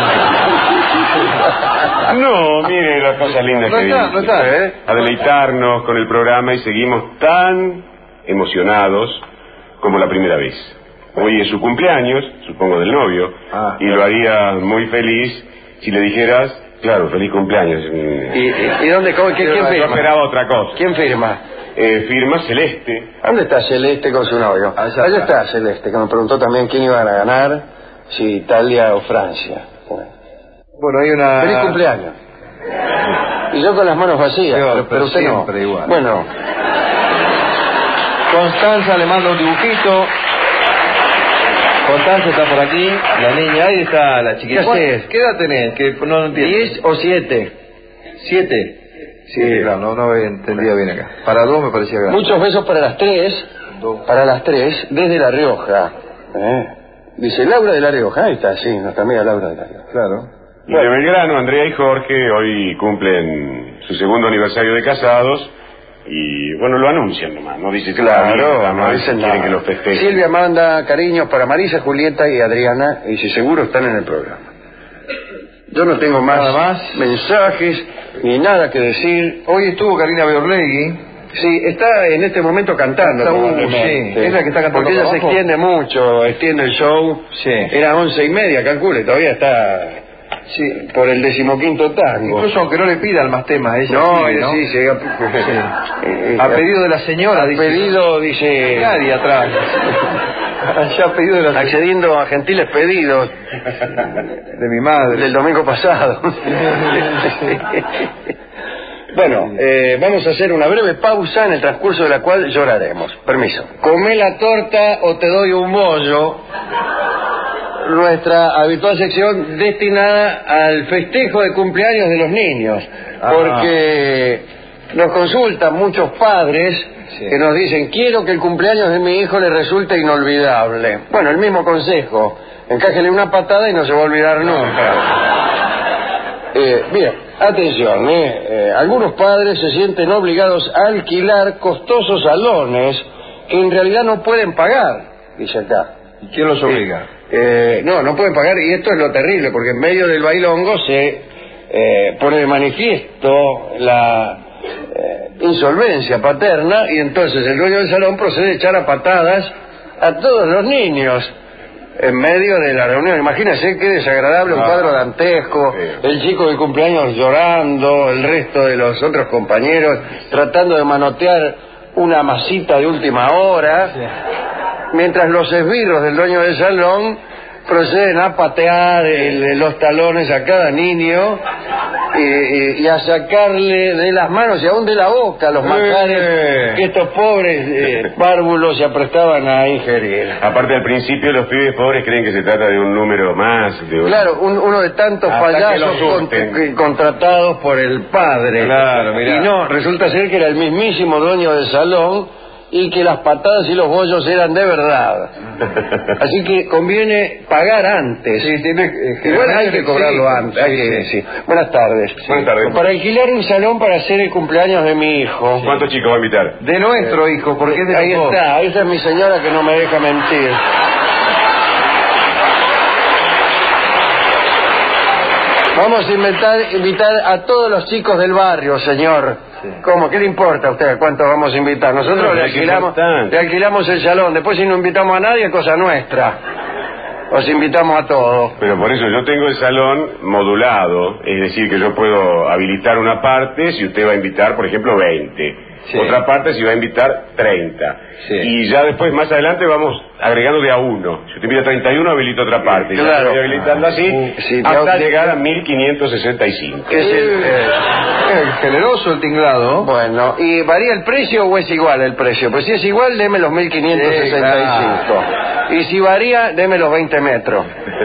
No, mire las cosas lindas No que está, dice. no está, ¿eh? A deleitarnos con el programa y seguimos tan emocionados como la primera vez. Hoy es su cumpleaños, supongo del novio, Ah, y lo haría muy feliz si le dijeras, claro, feliz cumpleaños. ¿Y, y, y dónde? Cómo, ¿quién, quién Yo firma? esperaba otra cosa. ¿Quién firma? Eh, firma Celeste. ¿Dónde está Celeste con su novio? Allá Allá está. está Celeste, que me preguntó también quién iban a ganar, si Italia o Francia. Bueno, hay una... Feliz cumpleaños. Y yo con las manos vacías, Yo, pero, pero usted no. siempre igual. Bueno, Constanza le manda un dibujito. Constanza está por aquí, la niña, ahí está la chiquita. ¿Qué haces? ¿Qué edad tenés? Que no, no entiendo. ¿diez o siete? ¿Siete? Sí, claro, no, no entendía bien acá. Para dos me parecía grande. Muchos besos para las tres, Dos. para las tres, desde La Rioja. ¿Eh? Dice Laura de La Rioja, ahí está, sí, nuestra amiga Laura de La Rioja. Claro. Y de Belgrano, Andrea y Jorge hoy cumplen su segundo aniversario de casados y, bueno, lo anuncian nomás, no dice Claro, todavía, no dicen quieren nada. que los festejen. Silvia manda cariños para Marisa, Julieta y Adriana, y si seguro están en el programa. Yo no tengo más, Nada más. mensajes ni nada que decir. Hoy estuvo Karina Beorlegui. Sí, está en este momento cantando. Está, uh, probablemente. sí, es la que está cantando Porque ella para se abajo. extiende mucho, extiende el show. Sí. Era once y media, calcule, todavía está sí, por el decimoquinto tango. Incluso aunque no le pidan más temas, ella No, sigue, ella ¿no? sí, llega. Sí. A pedido de la señora, A dice. pedido, dice. Nadie atrás. Ya a pedido de la señora. Accediendo a gentiles pedidos De mi madre. del domingo pasado. Bueno, eh, vamos a hacer una breve pausa en el transcurso de la cual lloraremos. Permiso. Comé la torta o te doy un bollo. Nuestra habitual sección destinada al festejo de cumpleaños de los niños. Ah. Porque nos consultan muchos padres Sí. que nos dicen: quiero que el cumpleaños de mi hijo le resulte inolvidable. Bueno, el mismo consejo. Encájele una patada y no se va a olvidar nunca. Eh, bien, atención, eh, eh, algunos padres se sienten obligados a alquilar costosos salones que en realidad no pueden pagar, dice acá. ¿Y quién los obliga? Eh, no, no pueden pagar, y esto es lo terrible, porque en medio del bailongo se eh, pone de manifiesto la eh, insolvencia paterna, y entonces el dueño del salón procede a echar a patadas a todos los niños. en medio de la reunión. Imagínense qué desagradable, un Ah, cuadro dantesco, sí. el chico de cumpleaños llorando, el resto de los otros compañeros tratando de manotear una masita de última hora, sí. Mientras los esbirros del dueño del salón proceden a patear el, los talones a cada niño y, y, y a sacarle de las manos y aún de la boca los manjares eh. que estos pobres eh, párvulos se aprestaban a ingerir. Aparte, al principio los pibes pobres creen que se trata de un número más. De un... Claro, un, uno de tantos payasos con, contratados por el padre. Claro, mirá. Y no, resulta ser que era el mismísimo dueño del salón y que las patadas y los bollos eran de verdad. Así que conviene pagar antes. Sí, tiene, eh, Igual hay que cobrarlo sí, antes. Sí, hay que, sí. sí. Buenas tardes. Sí. Buenas tardes. Para alquilar un salón para hacer el cumpleaños de mi hijo. Sí. ¿Cuántos chicos va a invitar? De nuestro eh, hijo, porque es de Ahí los está, esa es mi señora que no me deja mentir. Vamos a invitar, invitar a todos los chicos del barrio, señor. Sí. ¿Cómo? ¿Qué le importa a usted cuántos vamos a invitar? Nosotros no, le, alquilamos, le alquilamos el salón. Después, si no invitamos a nadie, es cosa nuestra. Os invitamos a todos. Pero por eso yo tengo el salón modulado. Es decir, que yo puedo habilitar una parte si usted va a invitar, por ejemplo, veinte. Sí. Otra parte si va a invitar treinta. Sí. Y ya después, más adelante, vamos agregando de a uno. Si usted invita treinta y uno, habilita otra parte. Claro. Y voy habilitando así uh, sí, hasta llegar a mil quinientos sesenta y cinco. Es el, eh, eh, generoso el tinglado. Bueno, ¿y varía el precio o es igual el precio? Pues si es igual, deme los mil quinientos sesenta y cinco. Sí, claro. Y si varía, deme los veinte metros.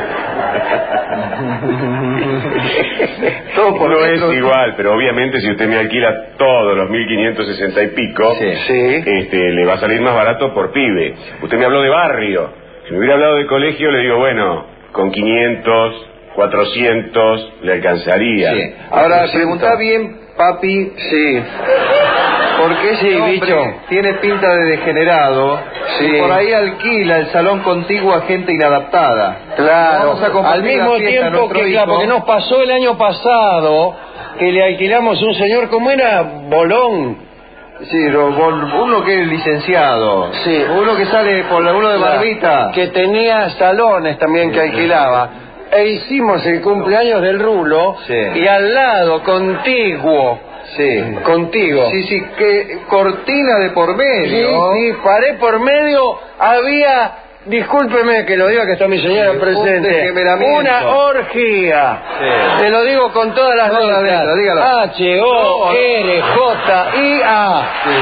Todo por no es igual, pero obviamente si usted me alquila todos los mil quinientos sesenta y pico, sí. Sí. Este, le va a salir más barato por pibe. Usted me habló de barrio. Si me hubiera hablado de colegio, le digo, bueno, con quinientos, cuatrocientos le alcanzaría. Sí. Ahora, pregunta bien, papi, sí. porque ese sí, hombre bicho tiene pinta de degenerado, sí. Y por ahí alquila el salón contiguo a gente inadaptada. Claro, al mismo tiempo que, claro, porque nos pasó el año pasado que le alquilamos un señor, ¿cómo era? Bolón. Sí, uno que es licenciado, sí. Uno que sale por uno de barbita, que tenía salones también que alquilaba. E hicimos el cumpleaños del Rulo, sí. Y al lado, contiguo, sí, contigo. Sí, sí, que cortina de por medio. Sí, sí, paré por medio, había, discúlpeme que lo diga que está mi señora sí, presente, una orgía. Sí. Te lo digo con todas las no, letras. Dígalo. H O R J I A. Sí.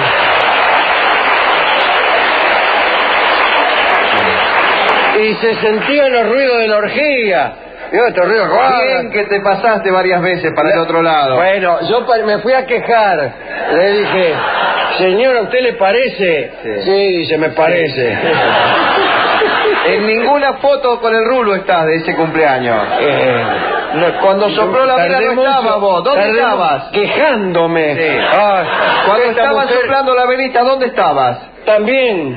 Y se sentían los ruidos de la orgía. Yo, este ruido, bien que te pasaste varias veces para el otro lado. Bueno, yo me fui a quejar. Le dije, señor, ¿a usted le parece? Sí, sí dice, me parece. En ninguna foto con el Rulo estás de ese cumpleaños. Eh, no, cuando sopló la vela no estabas vos. ¿Dónde estabas? Quejándome. Sí. Ah, cuando estaban mujer... soplando la velita, ¿dónde estabas? También.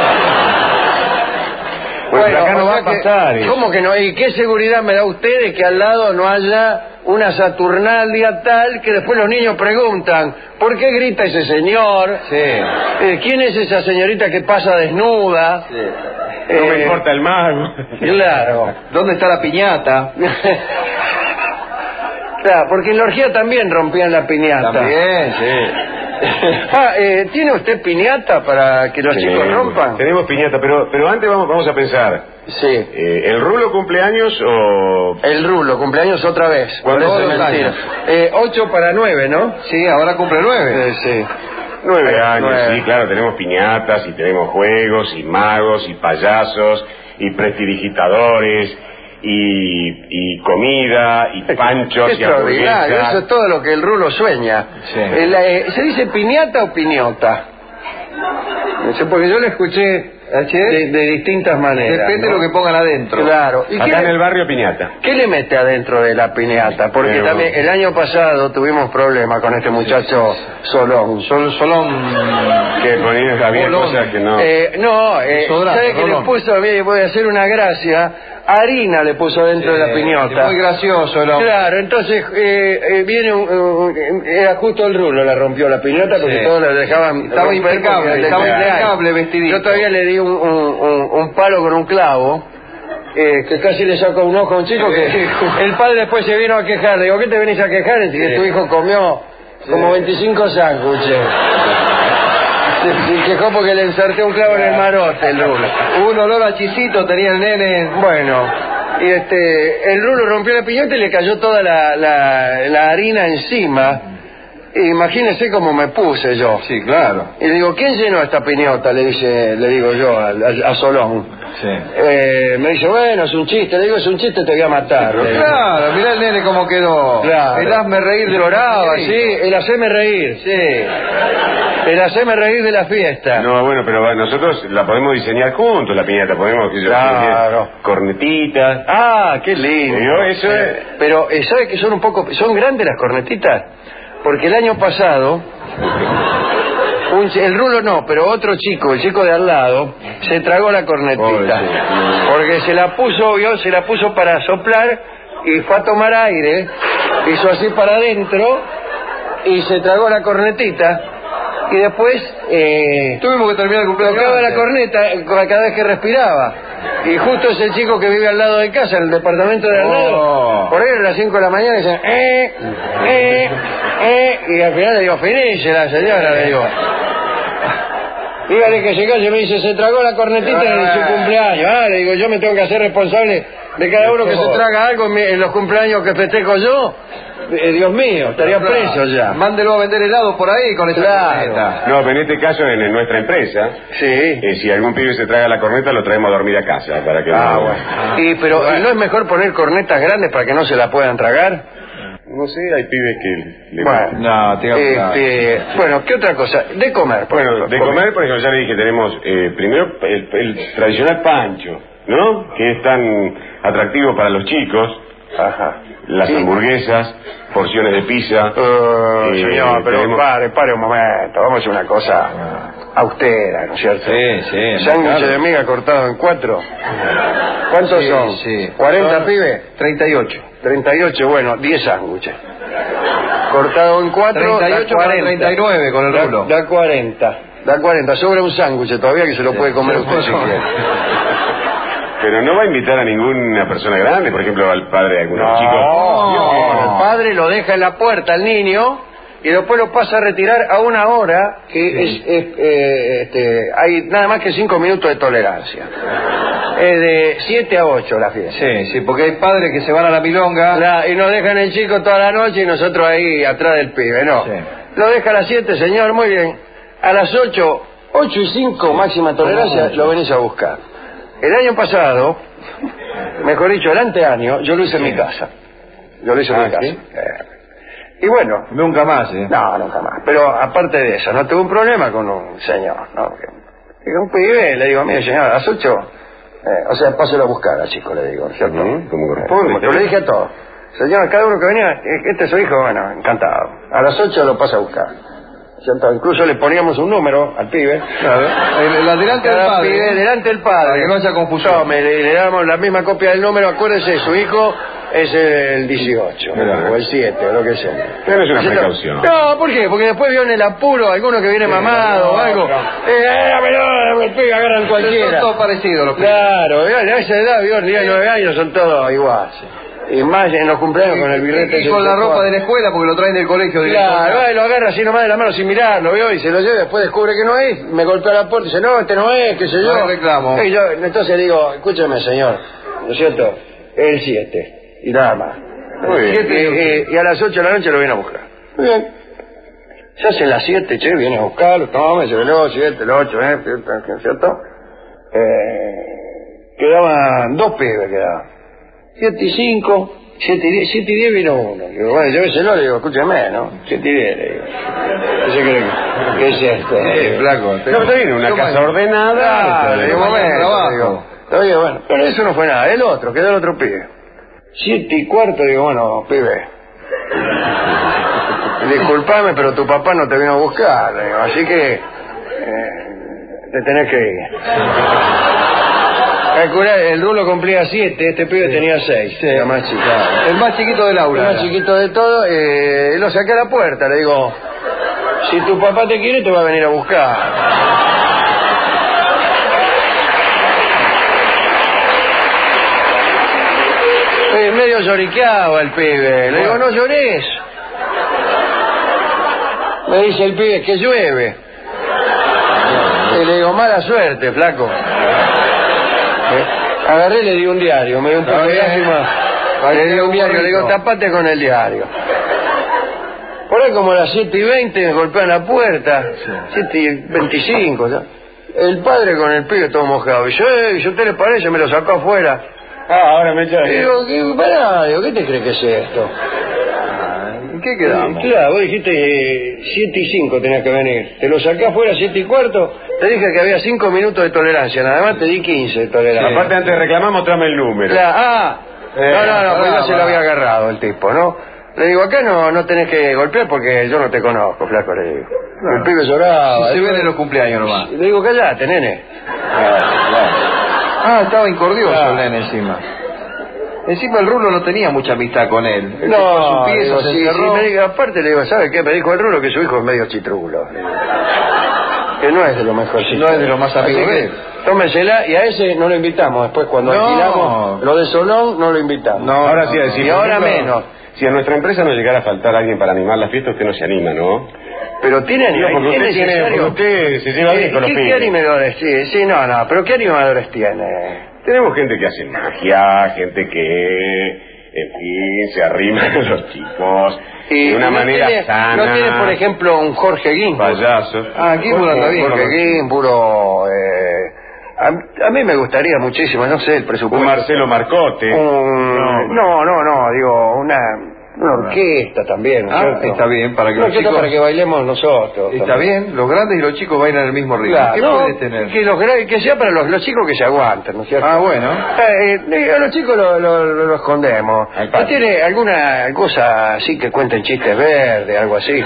Bueno, bueno, acá no va a pasar. Que, ¿Cómo que no? ¿Y qué seguridad me da usted de que al lado no haya una Saturnalia tal que después los niños preguntan, ¿por qué grita ese señor? Sí. Eh, ¿Quién es esa señorita que pasa desnuda? Sí. No eh, me importa el mago. Claro. ¿Dónde está la piñata? Claro, porque en la orgía también rompían la piñata. También, sí. Ah, eh, ¿tiene usted piñata para que los sí, chicos rompan? Tenemos piñata, pero pero antes vamos vamos a pensar. Sí. Eh, ¿El Rulo cumpleaños o...? El Rulo, cumpleaños otra vez. ¿Cuándo es mentira? Eh, ocho para nueve, ¿no? Sí, ahora cumple nueve. Eh, sí. Nueve años, nueve. Sí, claro, tenemos piñatas y tenemos juegos y magos y payasos y prestidigitadores y, y comida y panchos y hamburguesas. Eso es todo lo que el Rulo sueña. Sí. El, eh, ¿Se dice piñata o piñota? Porque yo le escuché de, de distintas maneras. Depende ¿no? de lo que pongan adentro. Claro. ¿Y acá en el barrio piñata? ¿Qué le mete adentro de la piñata? Porque Pero... también el año pasado tuvimos problemas con este muchacho sí, sí. Solón. Sol, Solón. Que ponía, había Solón. cosas que no... Eh, no, eh, ¿sabe que le puso? Voy a hacer una gracia. Harina le puso dentro sí, de la piñata. Muy gracioso, ¿no? Claro, entonces eh, eh, viene un, un, era justo el Rulo, la rompió la piñata porque sí. Todos la dejaban. Estaba impecable, estaba impecable vestidito. Yo todavía le di un, un, un, un palo con un clavo eh, que casi le saca un ojo a un chico, que el padre después se vino a quejar. Le digo, ¿qué te venís a quejar? Y que tu hijo comió como veinticinco sándwiches. Se, se quejó porque le ensarté un clavo en el marote, el rulo. Un olor a chisito tenía el nene. Bueno, y este, el rulo rompió la piñata y le cayó toda la, la, la harina encima. Imagínese cómo me puse yo. Sí, claro. Y le digo, ¿quién llenó esta piñota? Le dice, le digo yo a, a, a Solón. Sí. Eh, me dice, bueno, es un chiste. Le digo, es un chiste, te voy a matar. Claro, mirá el nene cómo quedó. Claro. El hazme reír de Lloraba, sí, el haceme reír, sí. El haceme reír de la fiesta. No, bueno, pero nosotros la podemos diseñar juntos, la piñata. Podemos, que yo, Claro. cornetitas. Ah, qué lindo. Yo, eso eh, es... Pero, eh, ¿sabe que son un poco, son grandes las cornetitas? Porque el año pasado, un, el rulo no, pero otro chico, el chico de al lado, se tragó la cornetita. Porque se la puso, vio, se la puso para soplar y fue a tomar aire, hizo así para adentro y se tragó la cornetita. Y después eh, tuvimos que terminar el cumpleaños. tocaba la corneta cada vez que respiraba. Y justo ese chico que vive al lado de casa, en el departamento de al lado, oh. por ahí a las cinco de la mañana dicen, eh, eh, eh, y al final le digo, finice la señora, le digo. Dígale que se calle, me dice, se tragó la cornetita en su cumpleaños. Ah, le digo, yo me tengo que hacer responsable de cada uno que se traga algo en los cumpleaños que festejo yo. Eh, Dios mío, estaría claro. preso ya. Mándelo a vender helados por ahí con esa claro. corneta. No, pero en este caso, en, en nuestra empresa, sí. eh, si algún pibe se traga la corneta, lo traemos a dormir a casa, para que ah, no... bueno. Y, pero, bueno. ¿no es mejor poner cornetas grandes para que no se la puedan tragar? No sé, hay pibes que... Le... Bueno, no, tío, este, bueno, ¿qué otra cosa? De comer, por Bueno, ejemplo. de comer, por ejemplo, ya le dije, tenemos eh, primero el, el tradicional pancho, ¿no? Que es tan atractivo para los chicos. Ajá. Las sí. hamburguesas, porciones de pizza. Uh, eh, señor, pero tenemos... pare, pare un momento. Vamos a hacer una cosa austera, ¿no es cierto? Sí, sí. Sándwich claro. de miga cortado en cuatro. ¿Cuántos sí, son? Sí. ¿cuarenta pibes? treinta y ocho. treinta y ocho, bueno, diez sándwiches. Cortado en cuatro, treinta y ocho para treinta y nueve con el rulo. Da, da cuarenta. Da cuarenta. Sobra un sándwich todavía que se lo sí, puede comer usted si quiere. Pero no va a invitar a ninguna persona grande, por ejemplo, al padre de algunos no, chicos. No, no, el padre lo deja en la puerta al niño y después lo pasa a retirar a una hora que sí. es, es eh, este, hay nada más que cinco minutos de tolerancia. Es de siete a ocho la fiesta. Sí, sí, porque hay padres que se van a la milonga la, y nos dejan el chico toda la noche y nosotros ahí atrás del pibe, no. Sí. Lo deja a las siete, señor, muy bien. A las ocho, ocho y cinco máxima tolerancia, lo venís a buscar. El año pasado, mejor dicho, el anteaño, yo lo hice sí. en mi casa. Yo lo hice en ah, mi casa. ¿sí? Eh, y bueno... Nunca más, ¿eh? No, nunca más. Pero aparte de eso, no tuve un problema con un señor, ¿no? Que, que un pibe, le digo, mire señor, a las ocho, eh, o sea, páselo a buscar al chico, le digo, ¿cierto? Uh-huh. ¿Cómo Yo le dije a todos. Señor, cada uno que venía, este es su hijo, bueno, encantado. A las ocho lo pasa a buscar. Incluso le poníamos un número al pibe. Claro. El, el adelante del padre. Pibe, delante del padre. Para que no haya confusión. No, me, le, le damos la misma copia del número. Acuérdese, su hijo es el dieciocho. Claro. O el siete, o lo que sea. Pero es una precaución. No, ¿por qué? Porque después vio en el apuro alguno que viene sí, mamado o algo. No. Eh, pero el pibe agarran cualquiera. Son todos parecidos los pibes. Claro, a esa edad, vio, diez, nueve años son todos iguales. Y más en los cumpleaños y, con el birrete. Y con la ropa de la escuela porque lo traen del colegio. Claro, y lo agarra así nomás de la mano sin mirarlo, ¿vio? Y se lo lleva, después descubre que no es, me golpea la puerta y dice, no, este no es, qué sé yo. No reclamo. Y yo, entonces le digo, escúcheme señor, ¿no es cierto? El siete, y nada más. Muy bien. Siete, y, y, y a las ocho de la noche lo viene a buscar. Muy bien. Se hacen las siete, che, viene a buscarlo, toma, se ve los siete, el ocho, ¿eh? ¿Cierto? Eh, quedaban dos pibes, quedaban. Siete y cinco, siete y diez, siete y diez vino uno. Digo, bueno, yo ese no, le digo, escúchame, ¿no? Siete y diez, le digo. ¿Qué se cree que ¿Qué es esto? Eh, flaco. No, está bien, una casa ordenada. Ah, le digo, momento, digo. Está bien, bueno. Pero eso no fue nada, el otro, quedó el otro pibe. Siete y cuarto, digo, bueno, pibe. Disculpame, pero tu papá no te vino a buscar, le digo, así que eh, te tenés que ir. Calcular, el rulo cumplía siete, este pibe sí. tenía seis, sí. Era más chico. El más chiquito del aula. El más chiquito de todo, eh, lo saqué a la puerta, le digo, si tu papá te quiere te va a venir a buscar. Eh, medio lloriqueaba el pibe. Le digo, no llores. Me dice el pibe que llueve. Y le digo, mala suerte, flaco. Eh, agarré y le di un diario. Me dio un poco de lástima. Le di un diario. Le digo, tapate con el diario. Por ahí como a las siete y veinte me golpean la puerta. siete y veinticinco. ¿No? El padre con el pibe todo mojado. Y yo, eh, si a usted le parece, me lo sacó afuera. Ah, ahora me echa... Digo, ¿qué, pará, digo, ¿qué te crees que es esto? ¿En qué quedamos? Eh, claro, vos dijiste eh, siete y cinco tenías que venir. Te lo saqué afuera siete y cuarto. Te dije que había cinco minutos de tolerancia. Nada más te di quince de tolerancia. Sí. Aparte, antes de reclamar, mostrame el número. Claro, ah, eh, no, no, no, porque ah, ya se lo había agarrado el tipo, ¿no? Le digo, acá no, no tenés que golpear porque yo no te conozco, flaco, le digo. No. El pibe lloraba. Si se ven en los cumpleaños nomás. Le digo, callate, nene. Ah, claro. Ah, estaba incordioso Claro. el nene encima. Encima el Rulo no tenía mucha amistad con él. Él No, fue a su pieza, digo, se sí, encerró. sí, me digo, aparte le digo, ¿sabe qué? Me dijo el Rulo que su hijo es medio chitrulo. Que no es de lo mejorcito. No es de lo más amigo Así de que él. Tómensela y a ese no lo invitamos. Después cuando No. alquilamos lo de Solón no lo invitamos. No, ahora sí, y si ahora menos. Si a nuestra empresa no llegara a faltar alguien para animar la fiesta, usted no se anima, ¿no? Pero tiene Digo, porque ¿es usted, tiene, necesario? porque usted se lleva bien Eh, con los ¿Qué, ¿Qué pibes. animadores? Sí, sí, no, no, pero ¿qué animadores tiene? Tenemos gente que hace magia, gente que, en fin, se arrima a los chicos Y de una no manera tiene, sana. ¿No tiene, por ejemplo, un Jorge Gimbur? Payasos. Ah, Gimbur anda bien. Jorge Gimbur, o, eh, a, a mí me gustaría muchísimo, no sé, el presupuesto. Un Marcelo Marcote. Un- no, no, no, digo, una, una orquesta también, ¿no es Ah, cierto? está bien, para que Una los orquesta chicos... para que bailemos nosotros. Está también. bien, los grandes y los chicos bailan al mismo ritmo. Claro, ¿Qué no, puede tener? Que, los, gra- que sea para los, los chicos que se aguanten, ¿no es cierto? Ah, bueno. Eh, eh, a los chicos lo, lo, lo- lo escondemos. ¿No tiene alguna cosa así que cuenten chistes verdes, algo así?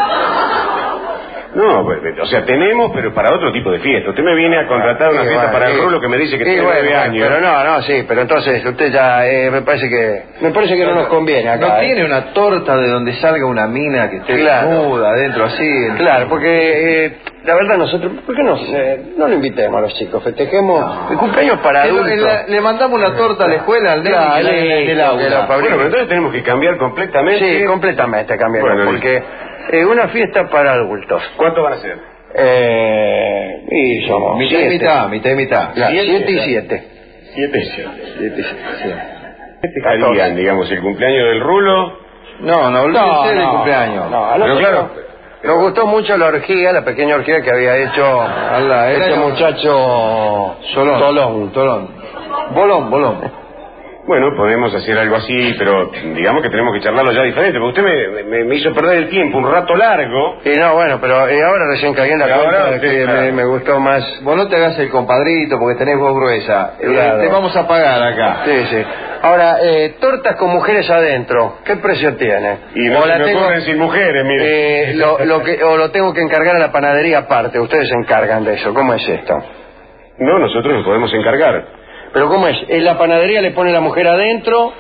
No, pues, o sea, tenemos, pero para otro tipo de fiesta. Usted me viene a contratar una Sí, fiesta bueno, para el sí. Rulo que me dice que Sí, tiene bueno, nueve años. Pero no, no, sí, pero entonces usted ya, eh, me parece que me parece que no nos conviene acá. ¿No eh. tiene una torta de donde salga una mina que esté Claro. desnuda adentro así? Claro, porque eh, la verdad nosotros, ¿por qué no, eh, no lo invitemos a los chicos? Festejemos el cumpleaños para En la- adultos. en la- le mandamos una torta a la escuela al nene Claro, que la- en el listo, aula. que la fabrique. Bueno, pero entonces tenemos que cambiar completamente. Sí, completamente cambiamos, Bueno, porque eh, una fiesta para adultos. ¿Cuánto van a ser? Eh, y somos Mitad y siete. mitad, mitad y mitad. Claro, Siete, siete y claro. siete. Siete, siete. Siete y siete, sí. Festejarían, digamos, el cumpleaños del Rulo. No, no, olvídese del cumpleaños. No, a Pero nosotros claro, nos gustó mucho la orgía, la pequeña orgía que había hecho Ala, era este yo- muchacho Solón. Tolón. Tolón. Bolón, bolón. Bueno, podemos hacer algo así, pero digamos que tenemos que charlarlo ya diferente, porque usted me, me, me hizo perder el tiempo un rato largo. Y no, bueno, pero eh, ahora recién caí en la Y ahora, cuenta de que sí, claro. me, me gustó más. Vos no te hagas el compadrito porque tenés voz gruesa. Eh, Claro. te vamos a pagar acá. Sí, sí. Ahora, eh, tortas con mujeres adentro, ¿qué precio tiene? Y no O se la me tengo- ocurren sin mujeres, mire. Eh, lo, lo que, o lo tengo que encargar a la panadería aparte, ustedes se encargan de eso, ¿cómo es esto? No, nosotros nos podemos encargar. Pero ¿cómo es? ¿En la panadería le pone la mujer adentro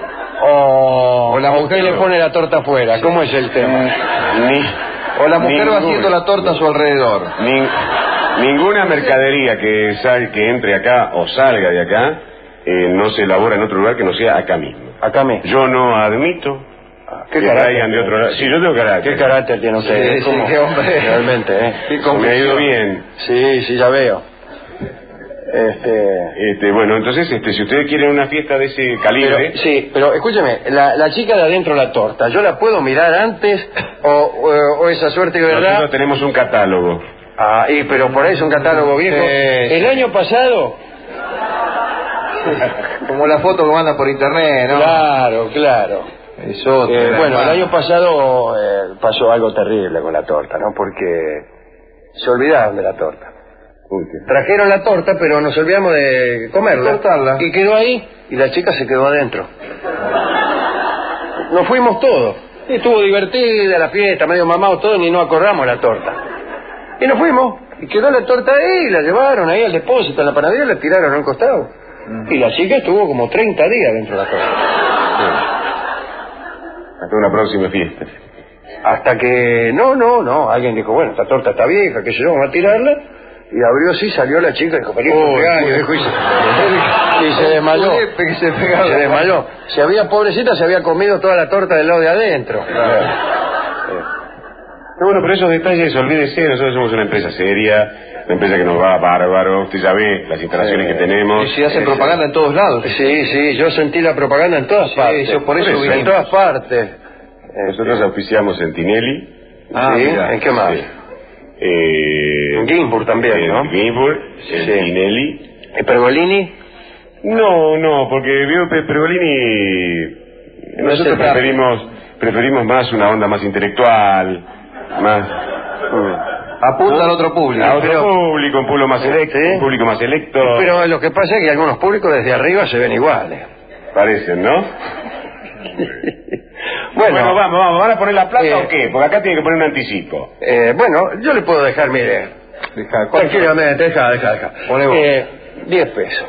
o, O la o mujer usted le no. pone la torta afuera? ¿Cómo es el tema? Ni, O la mujer va ninguna. haciendo la torta a su alrededor. Nin- ninguna mercadería que, sal, que entre acá o salga de acá eh, no se elabora en otro lugar que no sea acá mismo. Acá me. Yo no admito ¿Qué que carácter traigan de otro lado. Sí, yo tengo carácter. ¿Qué carácter tiene usted? Sí, sí, ¿Cómo? qué hombre. Realmente, ¿eh? Qué Me ha convicción. ido bien. Sí, sí, ya veo. Este... Este, bueno, entonces, este, si ustedes quieren una fiesta de ese calibre, Pero, sí, pero escúcheme, la, la chica de adentro de la torta, ¿yo la puedo mirar antes o, o, o esa suerte de verdad? nosotros tenemos un catálogo. Ah, y, pero por ahí es un catálogo viejo. Sí, El sí. año pasado... Como la foto que manda por internet, ¿no? Claro, claro. Es otra, Eh, la bueno, el hermana. año pasado eh, pasó algo terrible con la torta, ¿no? Porque se olvidaron de la torta. Uy, qué- Trajeron la torta, pero nos olvidamos de comerla. Cortarla. Y quedó ahí, y la chica se quedó adentro. Nos fuimos todos. Y estuvo divertida la fiesta, medio mamado todo, ni nos acordamos la torta. Y nos fuimos, y quedó la torta ahí, y la llevaron ahí al depósito, a la panadería, la tiraron a un costado. Y la chica estuvo como treinta días dentro de la torta. Hasta una próxima fiesta. Hasta que, no, no, no, alguien dijo, bueno, esta torta está vieja, qué sé yo, vamos a tirarla. Y abrió así, salió la chica y dijo, feliz cumpleaños, dijo, y se, y se desmayó. Que se, pegaba se desmayó. Se había, pobrecita, se había comido toda la torta del lado de adentro. Claro. No, bueno, pero esos detalles, olvídese, nosotros somos una empresa seria, una empresa que nos va bárbaro, usted ya ve las instalaciones eh, que tenemos. Y se hace eh, propaganda en todos lados. Sí, sí, yo sentí la propaganda en todas sí, partes. Yo por eso, por eso en todas partes. Nosotros este... auspiciamos en Tinelli. Ah, ¿sí? Mira, ¿en qué más? Sí. Eh, en Ginsburg también, en ¿no? En Ginsburg, en sí. Tinelli. ¿Y Pergolini? No, no, porque vio Pergolini... Nosotros no preferimos, preferimos más una onda más intelectual, más... Apunta ¿no? al otro público. A otro pero, público, un público más electo, ¿sí? Un público más electo. Pero lo que pasa es que algunos públicos desde arriba se ven iguales. Parecen, ¿no? bueno, bueno, vamos, vamos. ¿Van a poner la plata eh, o qué? Porque acá tiene que poner un anticipo. Eh, bueno, yo le puedo dejar, mire. Deja, tranquilamente, deja, deja, deja. Eh, diez pesos.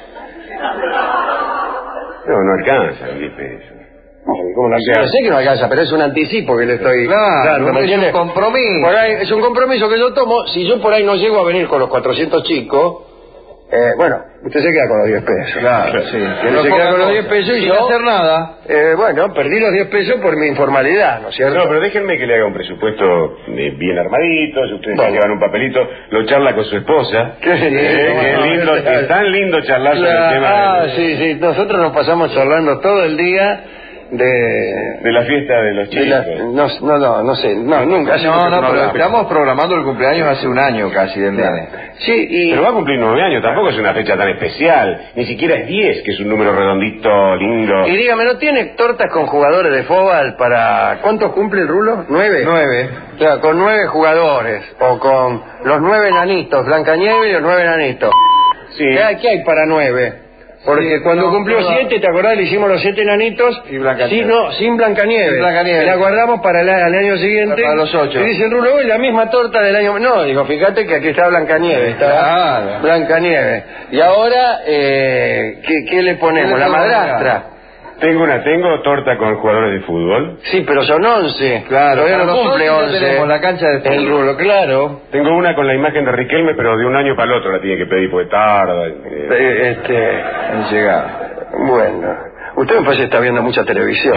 No, no alcanza diez pesos. ¿Cómo no alcanza? Yo sé que no alcanza, pero es un anticipo que le estoy claro, dando. Es un compromiso. Por ahí, es un compromiso que yo tomo. Si yo por ahí no llego a venir con los cuatrocientos chicos, eh, bueno, usted se queda con los diez pesos. Claro, sí. Usted se queda con los diez pesos y sin yo... hacer nada. Eh, bueno, perdí los diez pesos por mi informalidad, ¿no es cierto? No, pero déjenme que le haga un presupuesto eh, bien armadito, si ustedes bueno. se llevan un papelito, lo charla con su esposa. ¿Qué sí, eh, no, que no, lindo, no, es tan lindo charlar sobre la, el tema. Ah, de, sí, sí, nosotros nos pasamos charlando todo el día de... de la fiesta de los chicos. De la, no, no, no, no sé, no, nunca. No, no, no, pero estamos programando el cumpleaños hace un año casi del nene. Sí, y... Pero va a cumplir nueve años, tampoco es una fecha tan especial, ni siquiera es diez, que es un número redondito, lindo. Y dígame, ¿no tiene tortas con jugadores de fútbol para... ¿Cuántos cumple el Rulo? ¿Nueve? Nueve. O sea, con nueve jugadores, o con los nueve enanitos, Blancanieves y los nueve enanitos. Sí. ¿Qué hay, qué hay para nueve? Porque sí, cuando no, cumplió no, siete, ¿te acordás? Le hicimos los siete enanitos. Y Blancanieves. Sí, no, sin Blancanieves. Sin Blancanieves. La guardamos para el, el año siguiente. Para los ocho. Y dice el Rulo, hoy la misma torta del año... No, digo, fíjate que aquí está Blancanieves. Está claro. Blancanieves. Y ahora, eh, ¿qué, ¿qué le ponemos? La madrastra. Tengo una, tengo torta con jugadores de fútbol. Sí, pero son once. Claro, todavía no cumple once. Tenemos la cancha de fútbol. El Rulo, claro. Tengo una con la imagen de Riquelme, pero de un año para el otro la tiene que pedir porque tarda. Eh, este... En llegar. Bueno, usted me parece que está viendo mucha televisión.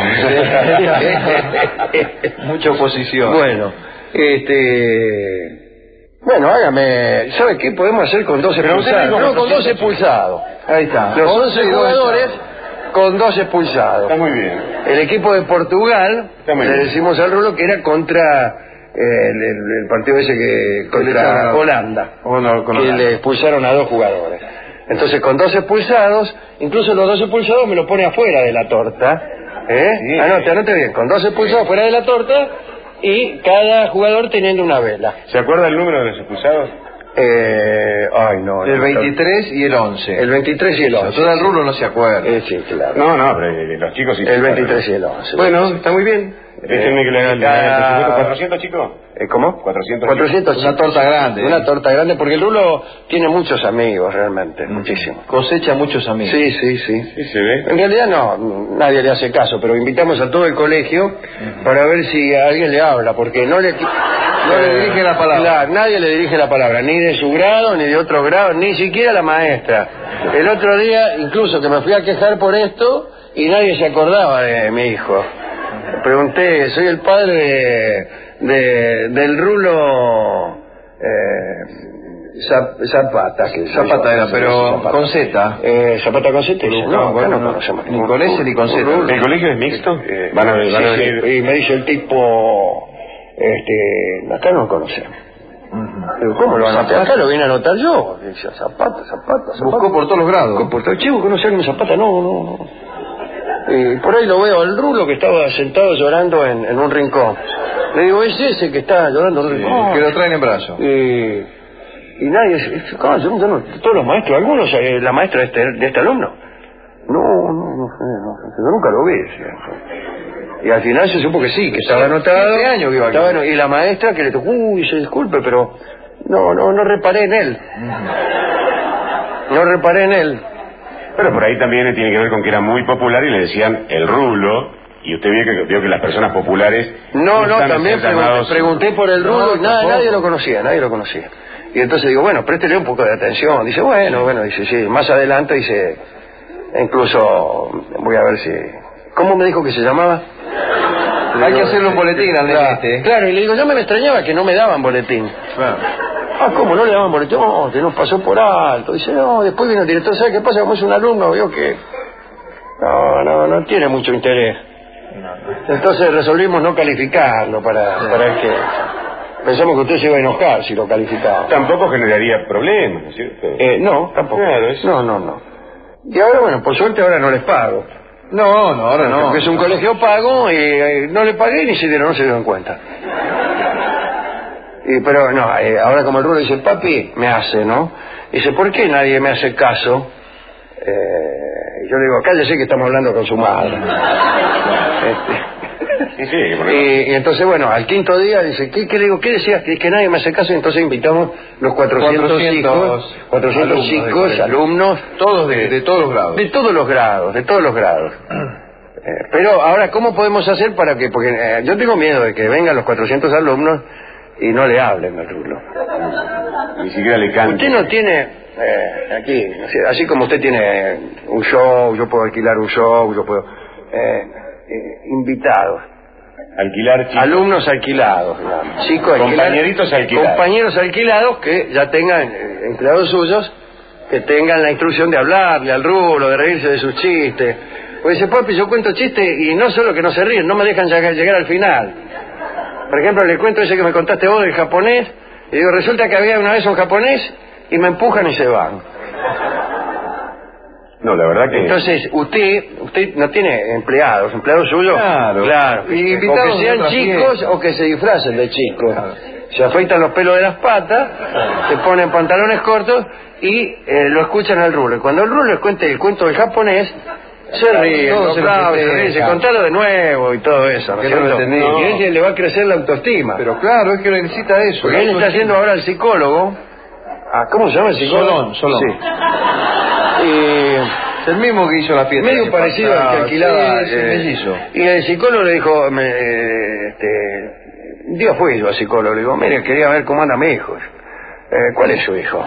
Mucha oposición. Bueno, este... Bueno, hágame... ¿Sabe qué podemos hacer con doce pulsados? No, con doce pulsados. Ahí está. Los once jugadores con doce pulsados. Está muy bien. El equipo de Portugal, le bien. decimos al Rulo que era contra... Eh, el, el, el partido ese que... contra Holanda. Oh, no, con que Holanda. le expulsaron a dos jugadores. Entonces con doce pulsados, incluso los doce pulsados me lo pone afuera de la torta. ¿Eh? Sí, anote, anote bien, con doce pulsados fuera de la torta y cada jugador teniendo una vela. ¿Se acuerda el número de los expulsados? Eh, ay, no. El veintitrés y el once. El veintitrés y el once. Todo el Rulo no se acuerda. Eh, sí, claro. No, no, pero los chicos sí. El veintitrés y el once. Bueno, está muy bien. Déjenme que le haga el presupuesto. ¿cuatrocientos, chicos? Eh, ¿Cómo? cuatrocientos. cuatrocientos. Una torta grande. Una torta grande, porque el Rulo tiene muchos amigos, realmente, mm. muchísimos. Cosecha muchos amigos. Sí, sí, sí. Sí, se ve. En realidad no, nadie le hace caso, pero invitamos a todo el colegio uh-huh. para ver si a alguien le habla, porque no le... No le dirige la palabra. Claro, nadie le dirige la palabra, ni de su grado, ni de otro grado, ni siquiera la maestra. El otro día, incluso que me fui a quejar por esto, y nadie se acordaba de mi hijo. Pregunté, soy el padre de, de, del Rulo eh, Zap, Zapata. Que Zapata era, pero Zapata. Con Z. Eh, Zapata con Z. No, no, bueno, no, no conocemos. Ni con S ni con Z. ¿El colegio es mixto? Eh, van a, van sí, a venir... sí, y me dice el tipo, este, acá no lo conocemos. Uh-huh. ¿Cómo lo van a anotar? Acá lo vine a anotar yo. Dice, Zapata, Zapata, Zapata. Buscó por todos los grados. Buscó por todo. Chivo, ¿conoce a alguien Zapata? No, no, no. Y por ahí lo veo al Rulo que estaba sentado llorando en, en un rincón. Le digo, es ese que está llorando en un rincón. Sí, que lo traen en brazos. Y, y nadie, yo, yo no, todos los maestros, algunos, eh, la maestra de este, de este alumno. No, no, no sé, no sé, yo nunca lo vi. ¿Sí? Y al final se supo que sí, que estaba anotado. Siete años que iba aquí. Estaba, y la maestra que le tocó, uy, se disculpe, pero no, no, no reparé en él. No reparé en él. Pero por ahí también tiene que ver con que era muy popular y le decían el Rulo, y usted vio que, vio que las personas populares... No, no, también pregunté, pregunté por el Rulo, no, nada, nadie lo conocía, nadie lo conocía. Y entonces digo, bueno, préstele un poco de atención. Dice, bueno, bueno, dice, sí, más adelante dice, incluso, voy a ver si... ¿Cómo me dijo que se llamaba? Hay digo, que hacerle un boletín al claro, este. Claro, y le digo, yo me extrañaba que no me daban boletín. Claro. Ah, ¿cómo no le daban boletín? No, que nos pasó por alto. Dice, no, después vino el director, ¿sabe qué pasa? Como es un alumno, vio que... No, no, no tiene mucho interés. Entonces resolvimos no calificarlo para, para que... Pensamos que usted se iba a enojar si lo calificaba. Tampoco generaría problemas, ¿no es cierto? Eh, no, tampoco. Claro, eso. No, no, no. Y ahora, bueno, por suerte ahora no les pago. No, no, ahora no. Porque es un colegio pago y eh, no le pagué ni se dieron, no se dieron cuenta. Y, pero no, eh, ahora como el Rulo dice, papi, me hace, ¿no? Dice, ¿por qué nadie me hace caso? Eh, yo le digo, cállese que estamos hablando con su madre. este... Sí, sí, y, y entonces, bueno, al quinto día dice, ¿qué, qué le digo? ¿Qué decías? Que, que nadie me hace caso. Y entonces invitamos los cuatrocientos, cuatrocientos hijos, cuatrocientos alumnos, chicos, alumnos, todos de, de todos los grados. De todos los grados, de todos los grados. eh, pero ahora, ¿cómo podemos hacer para que...? Porque eh, yo tengo miedo de que vengan los cuatrocientos alumnos y no le hablen al Rulo. Ni siquiera le canten. Usted no tiene... Eh, aquí, así como usted tiene un show, yo puedo alquilar un show, yo puedo... Eh, eh, invitados. Alquilar chicos. Alumnos alquilados, digamos. Chicos compañeritos alquilados, alquilados. Compañeros alquilados que ya tengan, eh, empleados suyos, que tengan la instrucción de hablarle al Rulo, de reírse de sus chistes. Porque dice, papi, yo cuento chistes y no solo que no se ríen, no me dejan llegar, llegar al final. Por ejemplo, le cuento ese que me contaste vos del japonés, y digo, resulta que había una vez un japonés y me empujan y se van. No, la verdad que... Entonces, usted usted no tiene empleados, empleados suyos. Claro. Claro. Y o que sean chicos fiesta. O que se disfracen de chicos. Claro. Se afeitan los pelos de las patas, se ponen pantalones cortos y eh, lo escuchan al Rulo. Y cuando el Rulo les cuente el cuento del japonés, se ríen, no, se ríen, se contalo de nuevo y todo eso. ¿No es cierto? No. Y a él le va a crecer la autoestima. Pero claro, es que necesita eso. Porque él está haciendo ahora el psicólogo. Ah, ¿cómo se llama el psicólogo? Solón, Solón. Sí. Y... es el mismo que hizo la fiesta. Medio parecido al que alquilaba. Sí, eh, y el psicólogo le dijo, me, eh, este, un día fui yo al psicólogo, le digo, mire, quería ver cómo anda mi hijo. Eh, ¿Cuál es su hijo?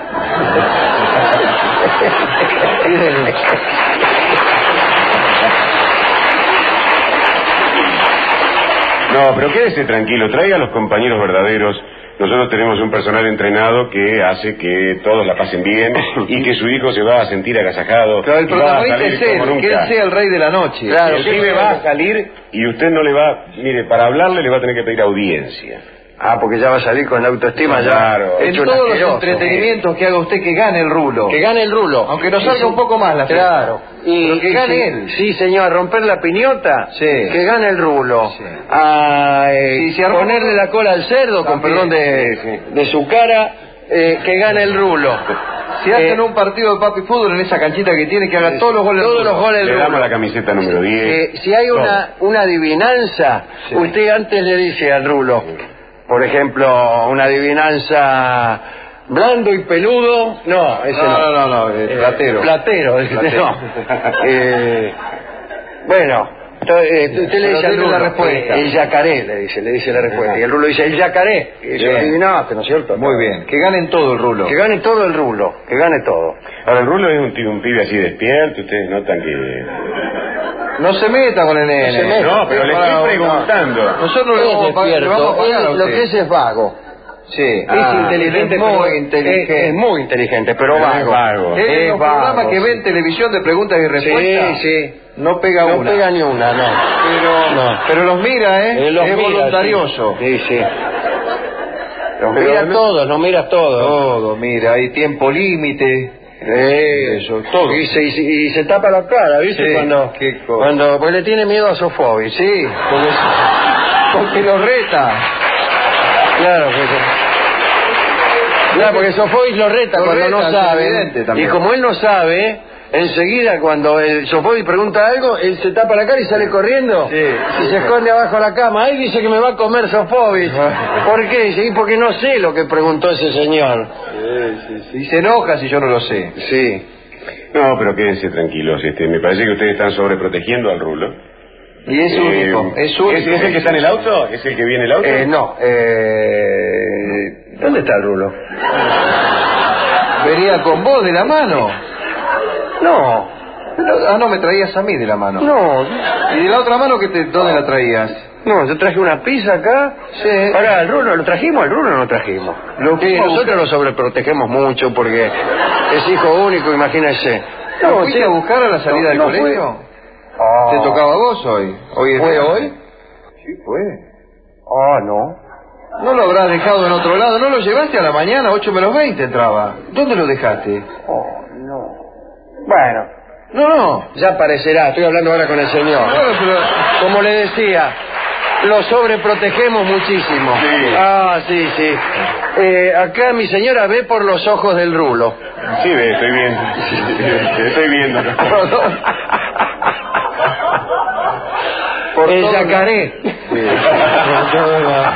No, pero quédese tranquilo, traiga a los compañeros verdaderos. Nosotros tenemos un personal entrenado que hace que todos la pasen bien y que su hijo se va a sentir agasajado. Pero el protagonista es él, que él sea el rey de la noche. Claro, el pibe va a salir y usted no le va... Mire, para hablarle le va a tener que pedir audiencia. Ah, porque ya va a salir con la autoestima ya. Claro. En todos los entretenimientos que haga usted, que gane el Rulo. Que gane el Rulo. Aunque nos salga sí, un poco más la fiesta. Claro. Y pero que gane sí, él. Sí, señor, romper la piñota. Sí. Que gane el Rulo. Sí. A eh, sí, si ponerle la cola al cerdo, también, con perdón de, sí. de su cara, eh, que gane el Rulo. Si hacen eh, un partido de papi fútbol en esa canchita que tiene, que haga sí, todos los goles todos los goles le del damos Rulo. La camiseta número diez. Eh, si hay una, una adivinanza, sí. Usted antes le dice al Rulo, por ejemplo, una adivinanza... blando y peludo, no, ese no. No, no, no, no eh, platero. Platero, platero. No. eh, bueno, eh, usted le dice al Rulo la respuesta. El yacaré, le dice, le dice la respuesta. Y el Rulo dice, el yacaré. Y dice, lo adivinaste, ¿no es cierto? Muy bien, que ganen todo el Rulo. Que gane todo el Rulo, que gane todo. Ahora, el Rulo es un, tío, un pibe así despierto, ustedes notan que... No se meta con el nene. No, se meta, no pero le estoy preguntando. No. Nosotros le vamos, a, le vamos a pagar a usted. Lo que es es vago. Sí, es ah, inteligente, es muy pero, inteligente. Es, es muy inteligente, pero vago. Es vago. Es, es un vago, programa que sí. Ve en televisión de preguntas y respuestas. Sí, sí. No pega no una. No pega ni una, no. Pero, no. pero los mira, ¿eh? eh los es mira, voluntarioso. Sí, sí. Los pero mira no, todos, los mira todos. Todo, mira, hay tiempo límite. Eh, eso, todo. Y se, y, y se tapa la cara, ¿viste? Sí, cuando, qué cuando pues le tiene miedo a Sofovich. Sí, porque, porque lo reta. Claro, porque, claro, porque Sofovich lo reta lo cuando reta, no sabe. Y como él no sabe, enseguida cuando el Sofovich pregunta algo, él se tapa la cara y sale corriendo. Sí, y sí, se esconde abajo de la cama. Ahí dice que me va a comer Sofovich. ¿Por qué? Dice, porque no sé lo que preguntó ese señor. Sí, sí, sí. Y se enoja si yo no lo sé. Sí. No, pero quédense tranquilos. Este, me parece que ustedes están sobreprotegiendo al Rulo. Y es eh, único, es único. ¿Es, ¿Es el que está en el auto? ¿Es el que viene el auto? Eh, no, eh, ¿Dónde está el rulo? Venía con vos de la mano. No. Ah, no, me traías a mí de la mano. No. ¿Y de la otra mano que te, dónde la traías? No, yo traje una pizza acá. Sí. Ahora, ¿el rulo lo trajimos? El rulo no lo trajimos. Lo que nosotros lo sobreprotegemos mucho porque es hijo único, imagínese. ¿No ¿Lo fuiste sí. a buscar a la salida no, del no colegio? Oh. ¿Te tocaba a vos hoy? ¿Hoy ¿Fue hoy? Sí, fue. Ah, no. ¿No lo habrás dejado en otro lado? ¿No lo llevaste a la mañana? ocho menos veinte entraba. ¿Dónde lo dejaste? Oh, no. Bueno. No, no. Ya aparecerá. Estoy hablando ahora con el señor. Bueno, pero... Como le decía, lo sobreprotegemos muchísimo. Sí. Ah, sí, sí. Eh, acá mi señora ve por los ojos del rulo. Sí, ve, estoy viendo. Estoy viendo. Por el yacaré. Sí. Por todos lados.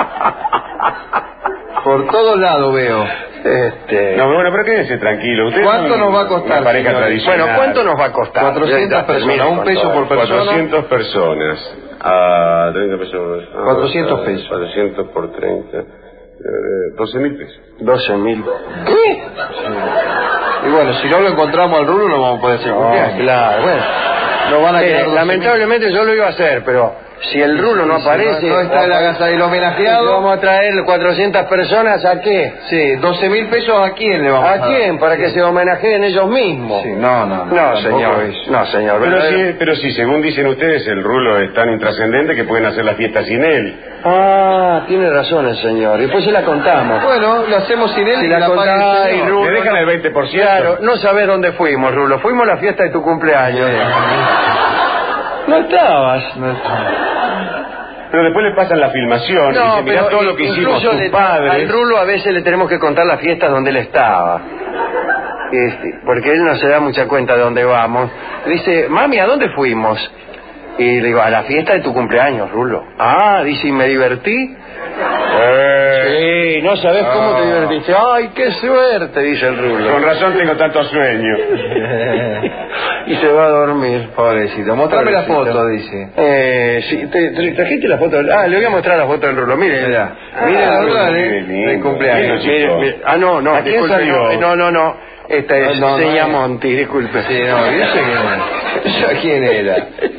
Por todos lados veo. Este... No, bueno, pero quédense tranquilo. Ustedes ¿Cuánto nos va a costar? Una pareja señores? tradicional. Bueno, ¿cuánto nos va a costar? cuatrocientas personas, un peso por persona. cuatrocientas personas. A treinta pesos. Ah, cuatrocientos pesos. cuatrocientos por treinta. Eh, doce mil pesos. doce mil. ¿Qué? Sí. Y bueno, si no lo encontramos al rulo, no vamos a poder hacer no, claro, bueno. No van a eh, lamentablemente yo lo iba a hacer, pero si el rulo no aparece... Si no, no está en la casa del homenajeado... Vamos a traer cuatrocientas personas, ¿a qué? Sí, doce mil pesos, ¿a quién le vamos a dar? ¿A quién? Para que se homenajeen ellos mismos. Sí, no, no, no. No, señor. No, señor. Pero sí, pero sí, según dicen ustedes, el rulo es tan intrascendente que pueden hacer la fiesta sin él. Ah, tiene razón el señor. Después se la contamos. Bueno, lo hacemos sin él si y la, la contamos. el Rulo, ¿le dejan el veinte por ciento? Claro, no sabés dónde fuimos, Rulo. Fuimos a la fiesta de tu cumpleaños. No estabas. No estabas. Pero después le pasan la filmación no, y dicen, mirá todo lo que hicimos tus le, padres. Al rulo a veces le tenemos que contar las fiestas donde él estaba. Este, porque él no se da mucha cuenta de dónde vamos. Dice, mami, ¿a dónde fuimos? Y le digo, a la fiesta de tu cumpleaños, Rulo. Ah, dice, ¿y me divertí? Eh. Sí, no sabés ah. cómo te divertiste. Ay, qué suerte, dice el Rulo. Con razón tengo tanto sueño. Y se va a dormir. Pobrecito. Mostrame la foto, dice. Eh, sí, te, te, trajiste la foto del... Ah, le voy a mostrar la foto del Rulo. Mire, mira. Ah, mire la verdad, ¿eh? De cumpleaños. Mire, mire. Ah, no, no. ¿A quién salió? No, no, no. Esta es no, no, Seña no, Monti, disculpe. Sí, no, yo sé quién era. ¿Yo quién era?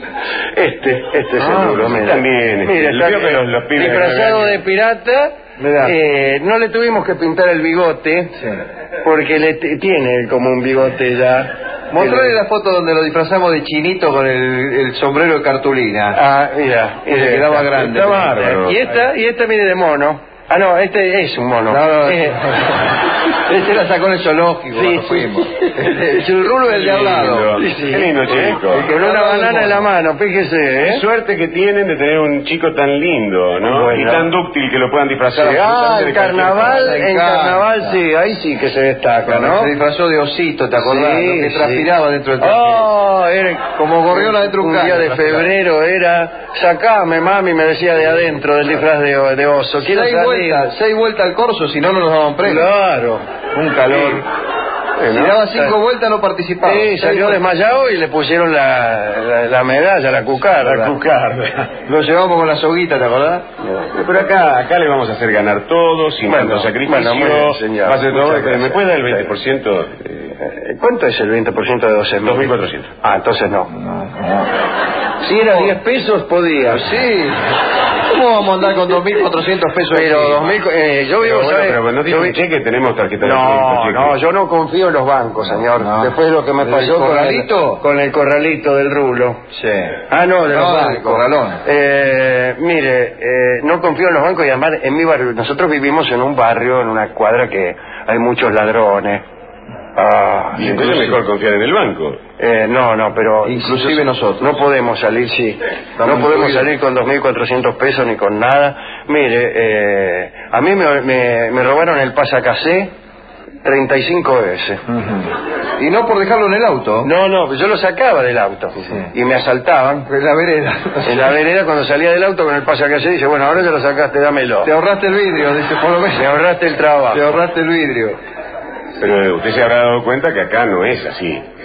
Este, este es ah, el Rulo, mira. También. Mira, está que los, los disfrazado de pirata. Eh, no le tuvimos que pintar el bigote, sí. Porque le tiene como un bigote ya. Mostrarle la foto donde lo disfrazamos de chinito con el, el sombrero de cartulina. Ah, mira. Que le quedaba grande. Está bárbaro. Y esta, y esta viene de mono. Ah, no, este es un mono. No, no, eh. Este la sacó en el zoológico. Sí, fuimos. El rulo del de al lado. Sí, sí. Qué lindo chico. Eh, con una banana en la mano, fíjese, ¿eh? Qué suerte que tienen de tener un chico tan lindo, ¿no? Bueno. Y tan dúctil que lo puedan disfrazar. Sí. Ah, el carnaval, en carnaval sí, ahí sí que se destaca, ¿no? Se disfrazó de osito, ¿te acordás? Sí, Lo que sí. transpiraba dentro del traje. Oh, era como gorriola dentro de un Un día de febrero era, sacame, mami, me decía de adentro del disfraz de, de oso. Quiero seis vueltas, seis vueltas al corso, si no, no nos daban premio. Claro. Un calor. Sí. Si daba cinco vueltas no participaba. Sí, salió desmayado y le pusieron la, la, la medalla, la cucarda. La cucarda. Lo llevamos con la soguita, ¿te acordás? No. Pero acá acá le vamos a hacer ganar todo, sin bueno, tanto sacrificio. Bueno, muy bien, señor. Va a ser todo. ¿Me puede dar el veinte por ciento? Eh, ¿Cuánto es el veinte por ciento de doce mil? dos mil cuatrocientos. Ah, entonces no. No, no. Si era diez pesos, podía. Sí. ¿Cómo vamos a andar con dos mil cuatrocientos pesos? Pero dos mil, eh, yo vivo, pero bueno, ¿sabe? pero no tiene un cheque, tenemos tarjeta de No, cheque. no, yo no confío en los bancos, señor. No. Después de lo que me ¿El pasó con corralito? el, con el corralito del Rulo. Sí. Ah, no, de no, los del bancos. corralón. Eh, mire, eh, no confío en los bancos y además en mi barrio, nosotros vivimos en un barrio, en una cuadra que hay muchos ladrones. Ah, y entonces es mejor confiar en el banco. Eh, no, no, pero... Inclusive nosotros. No podemos salir, sí. Estamos no podemos incluidos. salir con dos mil cuatrocientos pesos ni con nada. Mire, eh, a mí me, me, me robaron el pasacasé treinta y cinco veces. Uh-huh. ¿Y no por dejarlo en el auto? No, no, yo lo sacaba del auto. Sí. Y me asaltaban. En la vereda. En la vereda, cuando salía del auto con el pasacasé, dice, bueno, ahora ya lo sacaste, dámelo. Te ahorraste el vidrio, dice, por lo menos. Me ahorraste el trabajo. Te ahorraste el vidrio. Pero usted se habrá dado cuenta que acá no es así.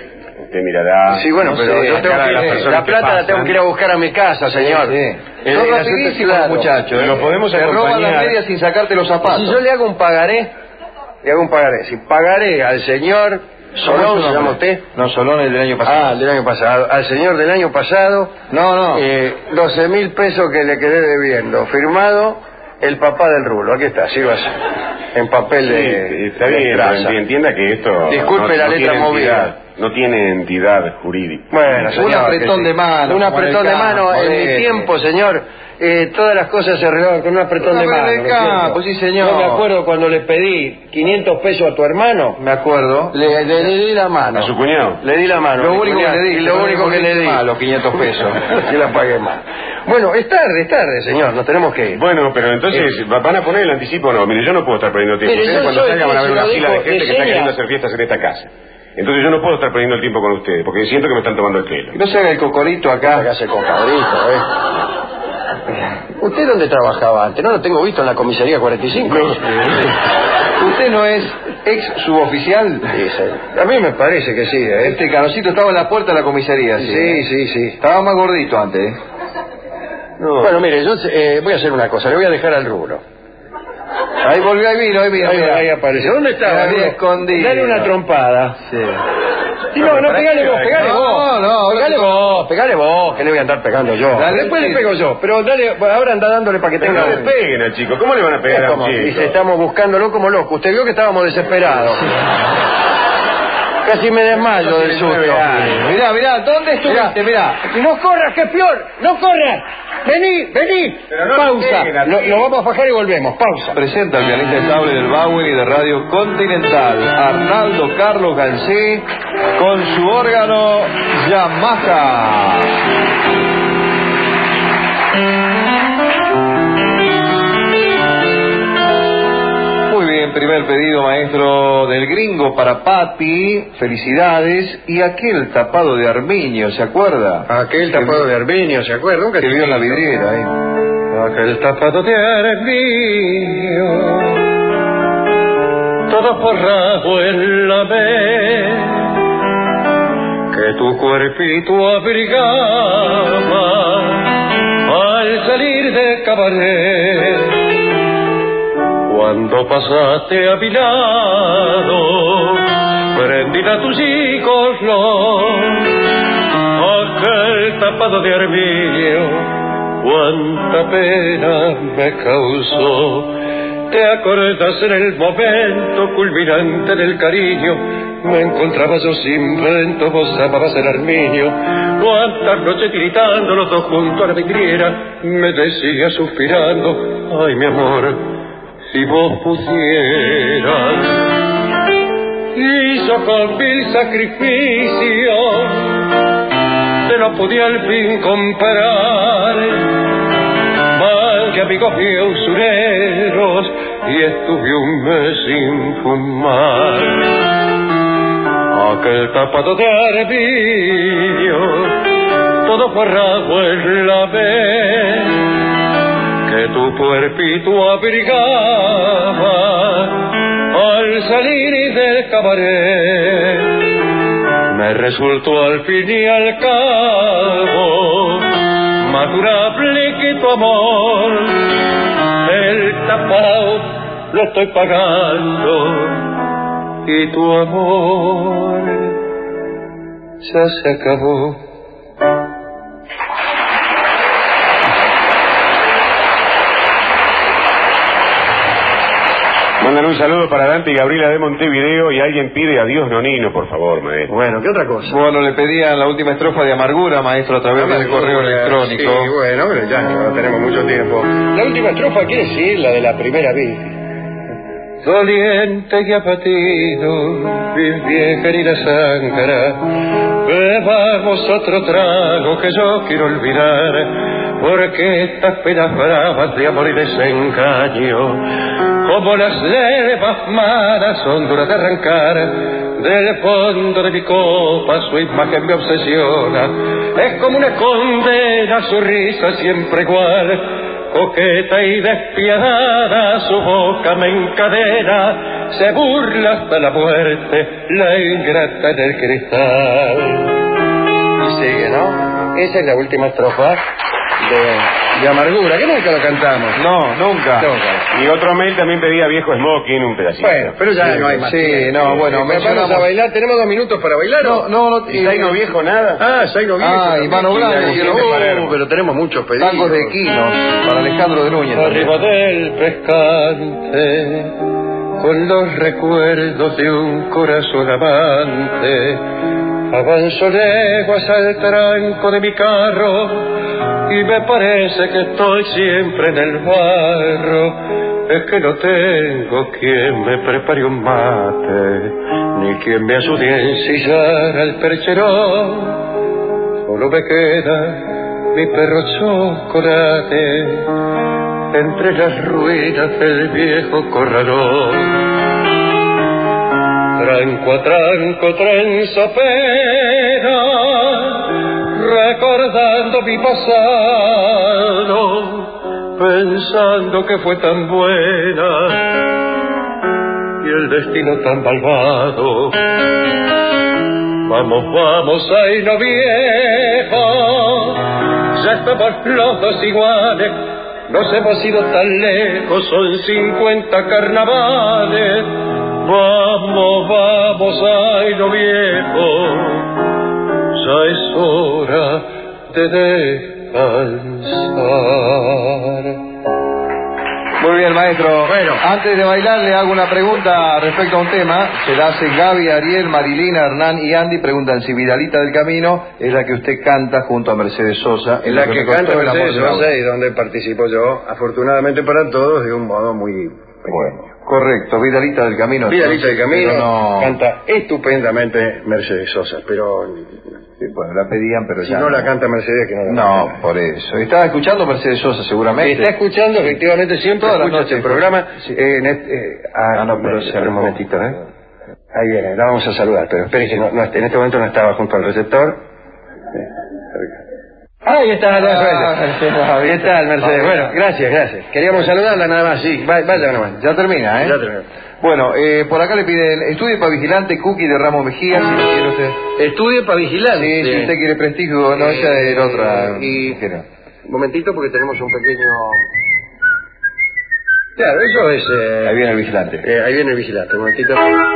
usted mirará. Sí, bueno, no pero sé, yo tengo cara de las que, personas la que plata la pasan. tengo que ir a buscar a mi casa, señor. Sí, sí. El- Son el asunto es rapidísimos claro. los muchachos, ¿eh? Lo podemos Te roban acompañar. las medias sin sacarte los zapatos. Si yo le hago un pagaré, le hago un pagaré. Si pagaré al señor Solón, ¿se llama usted? No, Solón es del año pasado. Ah, del año pasado. Al señor del año pasado, No, no. eh, doce mil pesos que le quedé debiendo. Firmado el papá del rulo. Aquí está, sírvase. En papel de. Sí, está de bien, traza. pero entienda que esto. Disculpe no, la no letra tiene movida. entidad, no tiene entidad jurídica. Bueno, señor. Un apretón que sí. de mano. Un apretón de como en el mano. campo, En mi modelo. tiempo, señor, eh, todas las cosas se arreglaban con un apretón Un de mano. apretón de ¿no es cierto? campo, sí, señor. Yo me acuerdo cuando le pedí quinientos pesos a tu hermano, Me acuerdo. le, le- le di la mano. ¿A su cuñado? Le di la mano. Lo mi único que cuñado, le di. y lo único que le di. Más, los quinientos pesos. Que la pagué más. Bueno, es tarde, es tarde, señor. Nos tenemos que ir. Bueno, pero entonces, ¿van a poner el anticipo o no? Mire, yo no puedo estar perdiendo tiempo. Mire, Ustedes yo cuando soy salgan van a ver quien se una lo fila de dijo gente de que está señas. queriendo hacer fiestas en esta casa. Entonces yo no puedo estar perdiendo el tiempo con ustedes, porque siento que me están tomando el pelo. No se haga el cocorito Acá acá. se compadrito, ¿eh? ¿Usted dónde trabajaba antes? No lo tengo visto en la comisaría cuarenta y cinco. ¿Usted no es ex suboficial? Sí, sí. A mí me parece que sí, ¿eh? Este canocito estaba en la puerta de la comisaría. Sí, ¿eh? sí, sí. Estaba más gordito antes. ¿eh? No. Bueno, mire, yo eh, voy a hacer una cosa. Le voy a dejar al rubro. Ahí volvió, ahí vino, ahí vino. Ahí, mira. ahí apareció. ¿Dónde estaba? Me había Rulo? escondido. Dale una trompada. Sí. Sí, no, no, pegale vos, pegale No, vos. no, pegale vos, pegale vos, que le voy a andar pegando yo. Dale, Después sí. le pego yo, pero dale, ahora anda dándole para que Pero tenga... no le peguen al chico, ¿cómo le van a pegar a un ¿Cómo? chico? Dice, estamos buscándolo como loco. Usted vio que estábamos desesperados. Casi me desmayo del susto. Mirá, mirá, ¿dónde estuviste? Mirá. No corras, que es peor, no corras. Vení, vení. Pero no Pausa. peguen al Lo, chico. lo vamos a fajar y volvemos. Pausa. Presenta el pianista estable del Bowen y de Radio Continental, Arnaldo Carlos Gansé, con su órgano Yamaha. Muy bien, primer pedido, maestro, del gringo para Patti, felicidades, y aquel tapado de Arminio, ¿se acuerda? Aquel tapado de Arminio, ¿se acuerda? Nunca Que vio en la vidriera ahí. Aquel tapado de Arminio, todo forrado en la vez, que tu cuerpito abrigaba al salir del cabaret. Cuando pasaste a mi lado, prendida tus hijos, aquel tapado de Arminio, cuánta pena me causó. ¿Te acuerdas en el momento culminante del cariño? Me encontraba yo sin vento, vos amabas el Arminio. Cuántas noches gritando los dos junto a la vidriera, me decía suspirando, ay mi amor, si vos pusieras, hizo con vil sacrificio, te lo pude al fin comprar. Mal que amigos míos usureros, y estuve un mes sin fumar. Aquel tapado de Arminio, todo forrado en la vez, que tu cuerpito abrigaba al salir del cabaret. Me resultó al fin y al cabo más durable que tu amor. El tapao lo estoy pagando y tu amor ya se acabó. Mandan un saludo para Dante y Gabriela de Montevideo y alguien pide adiós Nonino, por favor, maestro. Bueno, ¿qué otra cosa? Bueno, le pedían la última estrofa de Amargura, maestro, a través del correo electrónico. Sí, bueno, pero ya no tenemos mucho tiempo. La última estrofa quiere decir la de la primera vez. Doliente y apatido, mi vieja herida sangra, bebamos otro trago que yo quiero olvidar, porque estas penas bravas de amor y desengaño, como las levas malas son duras de arrancar, del fondo de mi copa su imagen me obsesiona, es como una condena su risa siempre igual, coqueta y despiadada su boca me encadena, se burla hasta la muerte, la ingrata en el cristal. Y sigue, ¿no? Esa es la última estrofa de, de Amargura, que nunca lo cantamos. No, nunca. Nunca. Y otro mail también pedía Viejo Smoking, un pedacito. Bueno, pero ya sí, no hay más. Sí, tiempo. no, bueno, Vamos mencionamos... a bailar, ¿tenemos dos minutos para bailar? No, no, no. ¿Y Zaino Viejo nada? Ah, Zaino Viejo. Ah, y Mano Blanco. Uh, pero tenemos muchos pedidos. Tangos de Quinos, para Alejandro de Núñez. Arriba del pescante, con los recuerdos de un corazón amante, avanzo leguas al tranco de mi carro y me parece que estoy siempre en el barro. Es que no tengo quien me prepare un mate, ni quien me ayude a ensillar al percherón. Solo me queda mi perro chocolate entre las ruinas del viejo corralón. Tranco a tranco trenzo pena, recordando mi pasado, pensando que fue tan buena y el destino tan malvado. Vamos, vamos, ay no viejo, ya estamos los dos iguales, nos hemos ido tan lejos, son cincuenta carnavales. Vamos, vamos, ay no viejo, ya es hora de descansar. Muy bien, maestro. Bueno. Antes de bailar le hago una pregunta respecto a un tema. Se la hace Gaby, Ariel, Marilina, Hernán y Andy. Preguntan si Vidalita del Camino es la que usted canta junto a Mercedes Sosa. En la que, que canta Mercedes Sosa y donde participo yo, afortunadamente para todos, de un modo muy bueno. Correcto, Vidalita del Camino. Vidalita del Camino no... canta estupendamente Mercedes Sosa, pero... Sí, bueno, la pedían, pero si ya no, no la canta Mercedes, que no la No, canta. por eso. Estaba escuchando Mercedes Sosa, seguramente. Está escuchando, efectivamente, siempre todas las escucha noches este programa. Sí. Eh, en este, eh, ah, Ah, no, pero eh, se un momentito, ¿eh? Ahí viene, la vamos a saludar, pero espere que no, no, en este momento no estaba junto al receptor. Ahí está, Ah, ahí está el Mercedes. Bueno, gracias, gracias. Queríamos saludarla nada más, sí, vaya nomás. Ya termina, ¿eh? Ya terminó. Bueno, eh, por acá le piden estudio para vigilante Cookie de Ramos Mejía, si lo quiere usted. Estudie para vigilar. Sí, si usted quiere prestigio, no, Eh, esa es otra. y- Quiero. Un momentito porque tenemos un pequeño... Claro, eso es... Eh, Ahí viene el vigilante. eh, ahí viene el vigilante, un momentito.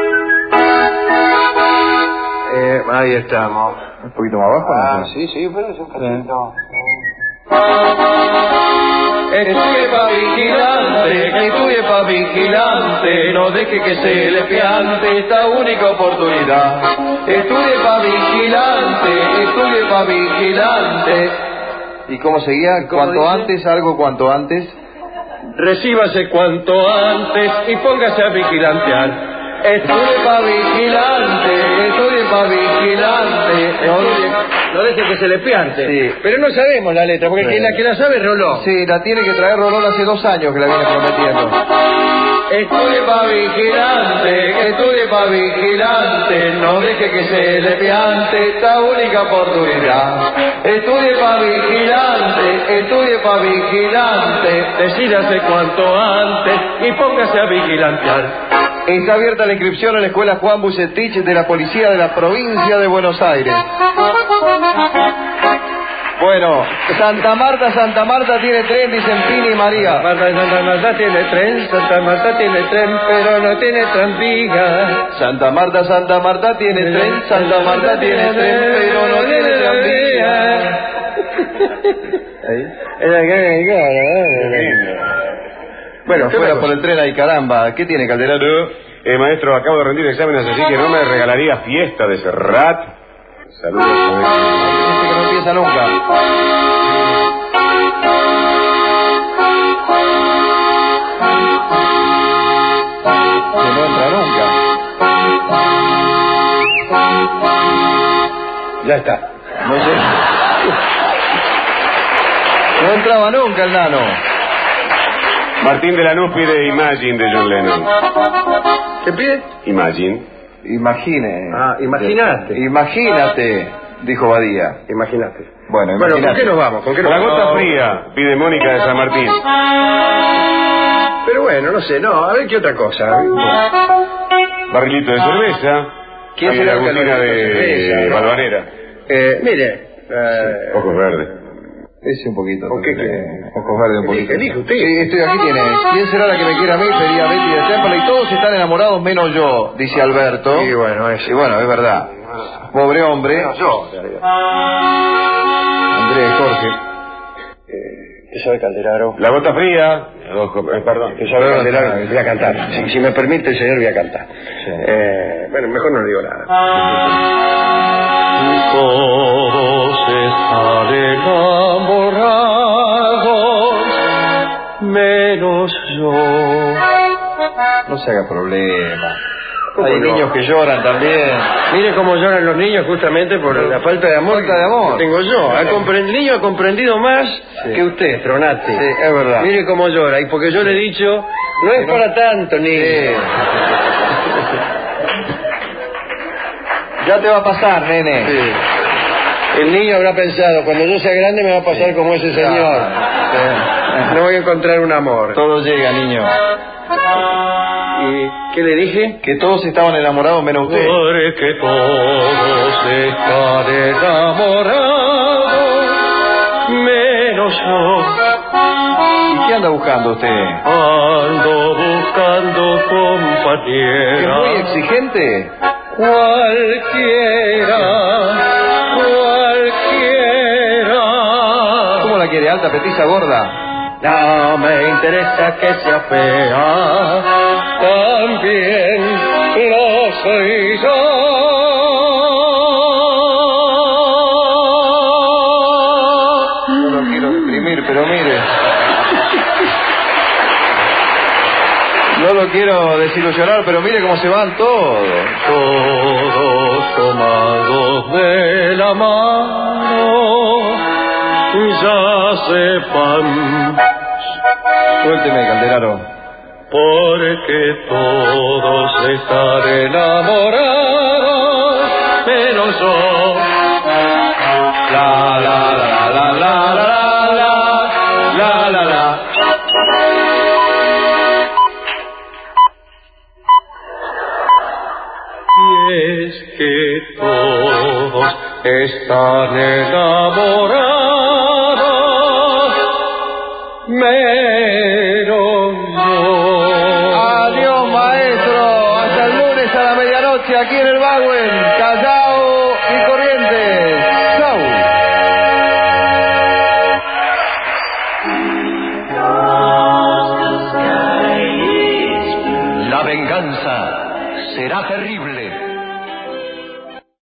Eh, ahí estamos. Un poquito más abajo, Ah, ¿no? sí, sí, pero es un poquito... Estudie pa' vigilante, estudie pa' vigilante, no deje que se le piante esta única oportunidad. Estudie pa' vigilante, estudie pa' vigilante. ¿Y cómo seguía? ¿Cómo Cuanto dice? antes, algo cuanto antes. Recíbase cuanto antes y póngase a vigilantear. Estudie pa' vigilante, estudie pa' vigilante. Estudie... No deje que se le piante. Sí. Pero no sabemos la letra, porque Sí. que la que la sabe es Roló. Sí, la tiene que traer Rolón hace dos años que la viene prometiendo. Estudie pa' vigilante, estudie pa' vigilante, no deje que se le piante esta única oportunidad. Estudie pa' vigilante, estudie pa' vigilante, Decídase cuanto antes y póngase a vigilantear. Está abierta la inscripción en la escuela Juan Bucetich de la Policía de la Provincia de Buenos Aires. Bueno, Santa Marta, Santa Marta tiene tren, dicen Pini y María. Marta, Santa Marta tiene tren, Santa Marta tiene tren, pero no tiene tranvía. Santa Marta, Santa Marta tiene tren, Santa Marta tiene tren, pero no tiene tranvía. Bueno, ¿qué fuera otra por cosa? el tren ahí, caramba. ¿Qué tiene, Calderano? Eh, maestro, acabo de rendir exámenes, así que no me regalaría fiesta de Serrat. Saludos. Dice que no empieza nunca. Que no entra nunca. Ya está. No sé. No entraba nunca el nano. Martín de Lanús pide Imagine de John Lennon. ¿Qué pide? Imagine. Imagine. Ah, imaginaste. Imagínate, dijo Badía. Imaginaste. Bueno, Bueno, ¿con imagínate. qué nos vamos? ¿Con qué nos La vamos? gota fría pide Mónica de San Martín. Pero bueno, no sé, no, a ver qué otra cosa. Barrilito de cerveza. ¿Quién Hay será una el bocina calor? de Cerveza, ¿no? Balvanera. Eh, mire, eh, Ojos verdes. Ese un poquito. ¿Con qué entonces, quiere? eh, Ojos verdes un poquito. Elige usted. Sí, estoy, aquí tiene. ¿Quién será la que me quiera a mí? Pedía Betty de Temple. Y todos están enamorados menos yo, dice Alberto. Y bueno, es... Y bueno, es verdad. Pobre hombre. No, yo, en realidad. Andrés, Jorge. ¿Qué sabe Calderaro? La bota fría. Ojo, eh, perdón. ¿Qué sabe Calderaro? Voy a cantar. Si, si me permite, señor, voy a cantar. Sí. Eh, bueno, mejor no le digo nada. Todos están enamorados, menos yo. No se haga problema. ¿Cómo Hay no? niños que lloran también. Mire cómo lloran los niños justamente por la falta de amor, Falta de amor. que tengo yo. Ha compre- el niño ha comprendido más Sí. que usted, Tronati. Sí, es verdad. Mire cómo llora. Y porque yo le he dicho, no es no- para tanto, niño. Sí. Ya te va a pasar, nene. Sí. El niño habrá pensado, cuando yo sea grande me va a pasar como ese señor. Sí. No voy a encontrar un amor. Todo llega, niño. ¿Y qué le dije? Que todos estaban enamorados menos usted. Porque todos están enamorados, menos yo. ¿Y qué anda buscando usted? Ando buscando ¿Es compañera. muy exigente? Cualquiera, cualquiera. ¿Cómo la quiere? ¿Alta, petiza, gorda? No me interesa que sea fea, también lo soy yo. No lo quiero deprimir, pero mire. No lo quiero desilusionar, pero mire cómo se van todos. Todos tomados de la mano, ya sepan, Suélteme, Calderaro. porque todos están enamorados, menos yo. La la la la la la la la la la. Y es que todos están enamorados, menos yo. Adiós, maestro. Hasta el lunes a la medianoche aquí en el Baguen. Callao y Corrientes. Chau. La venganza será terrible.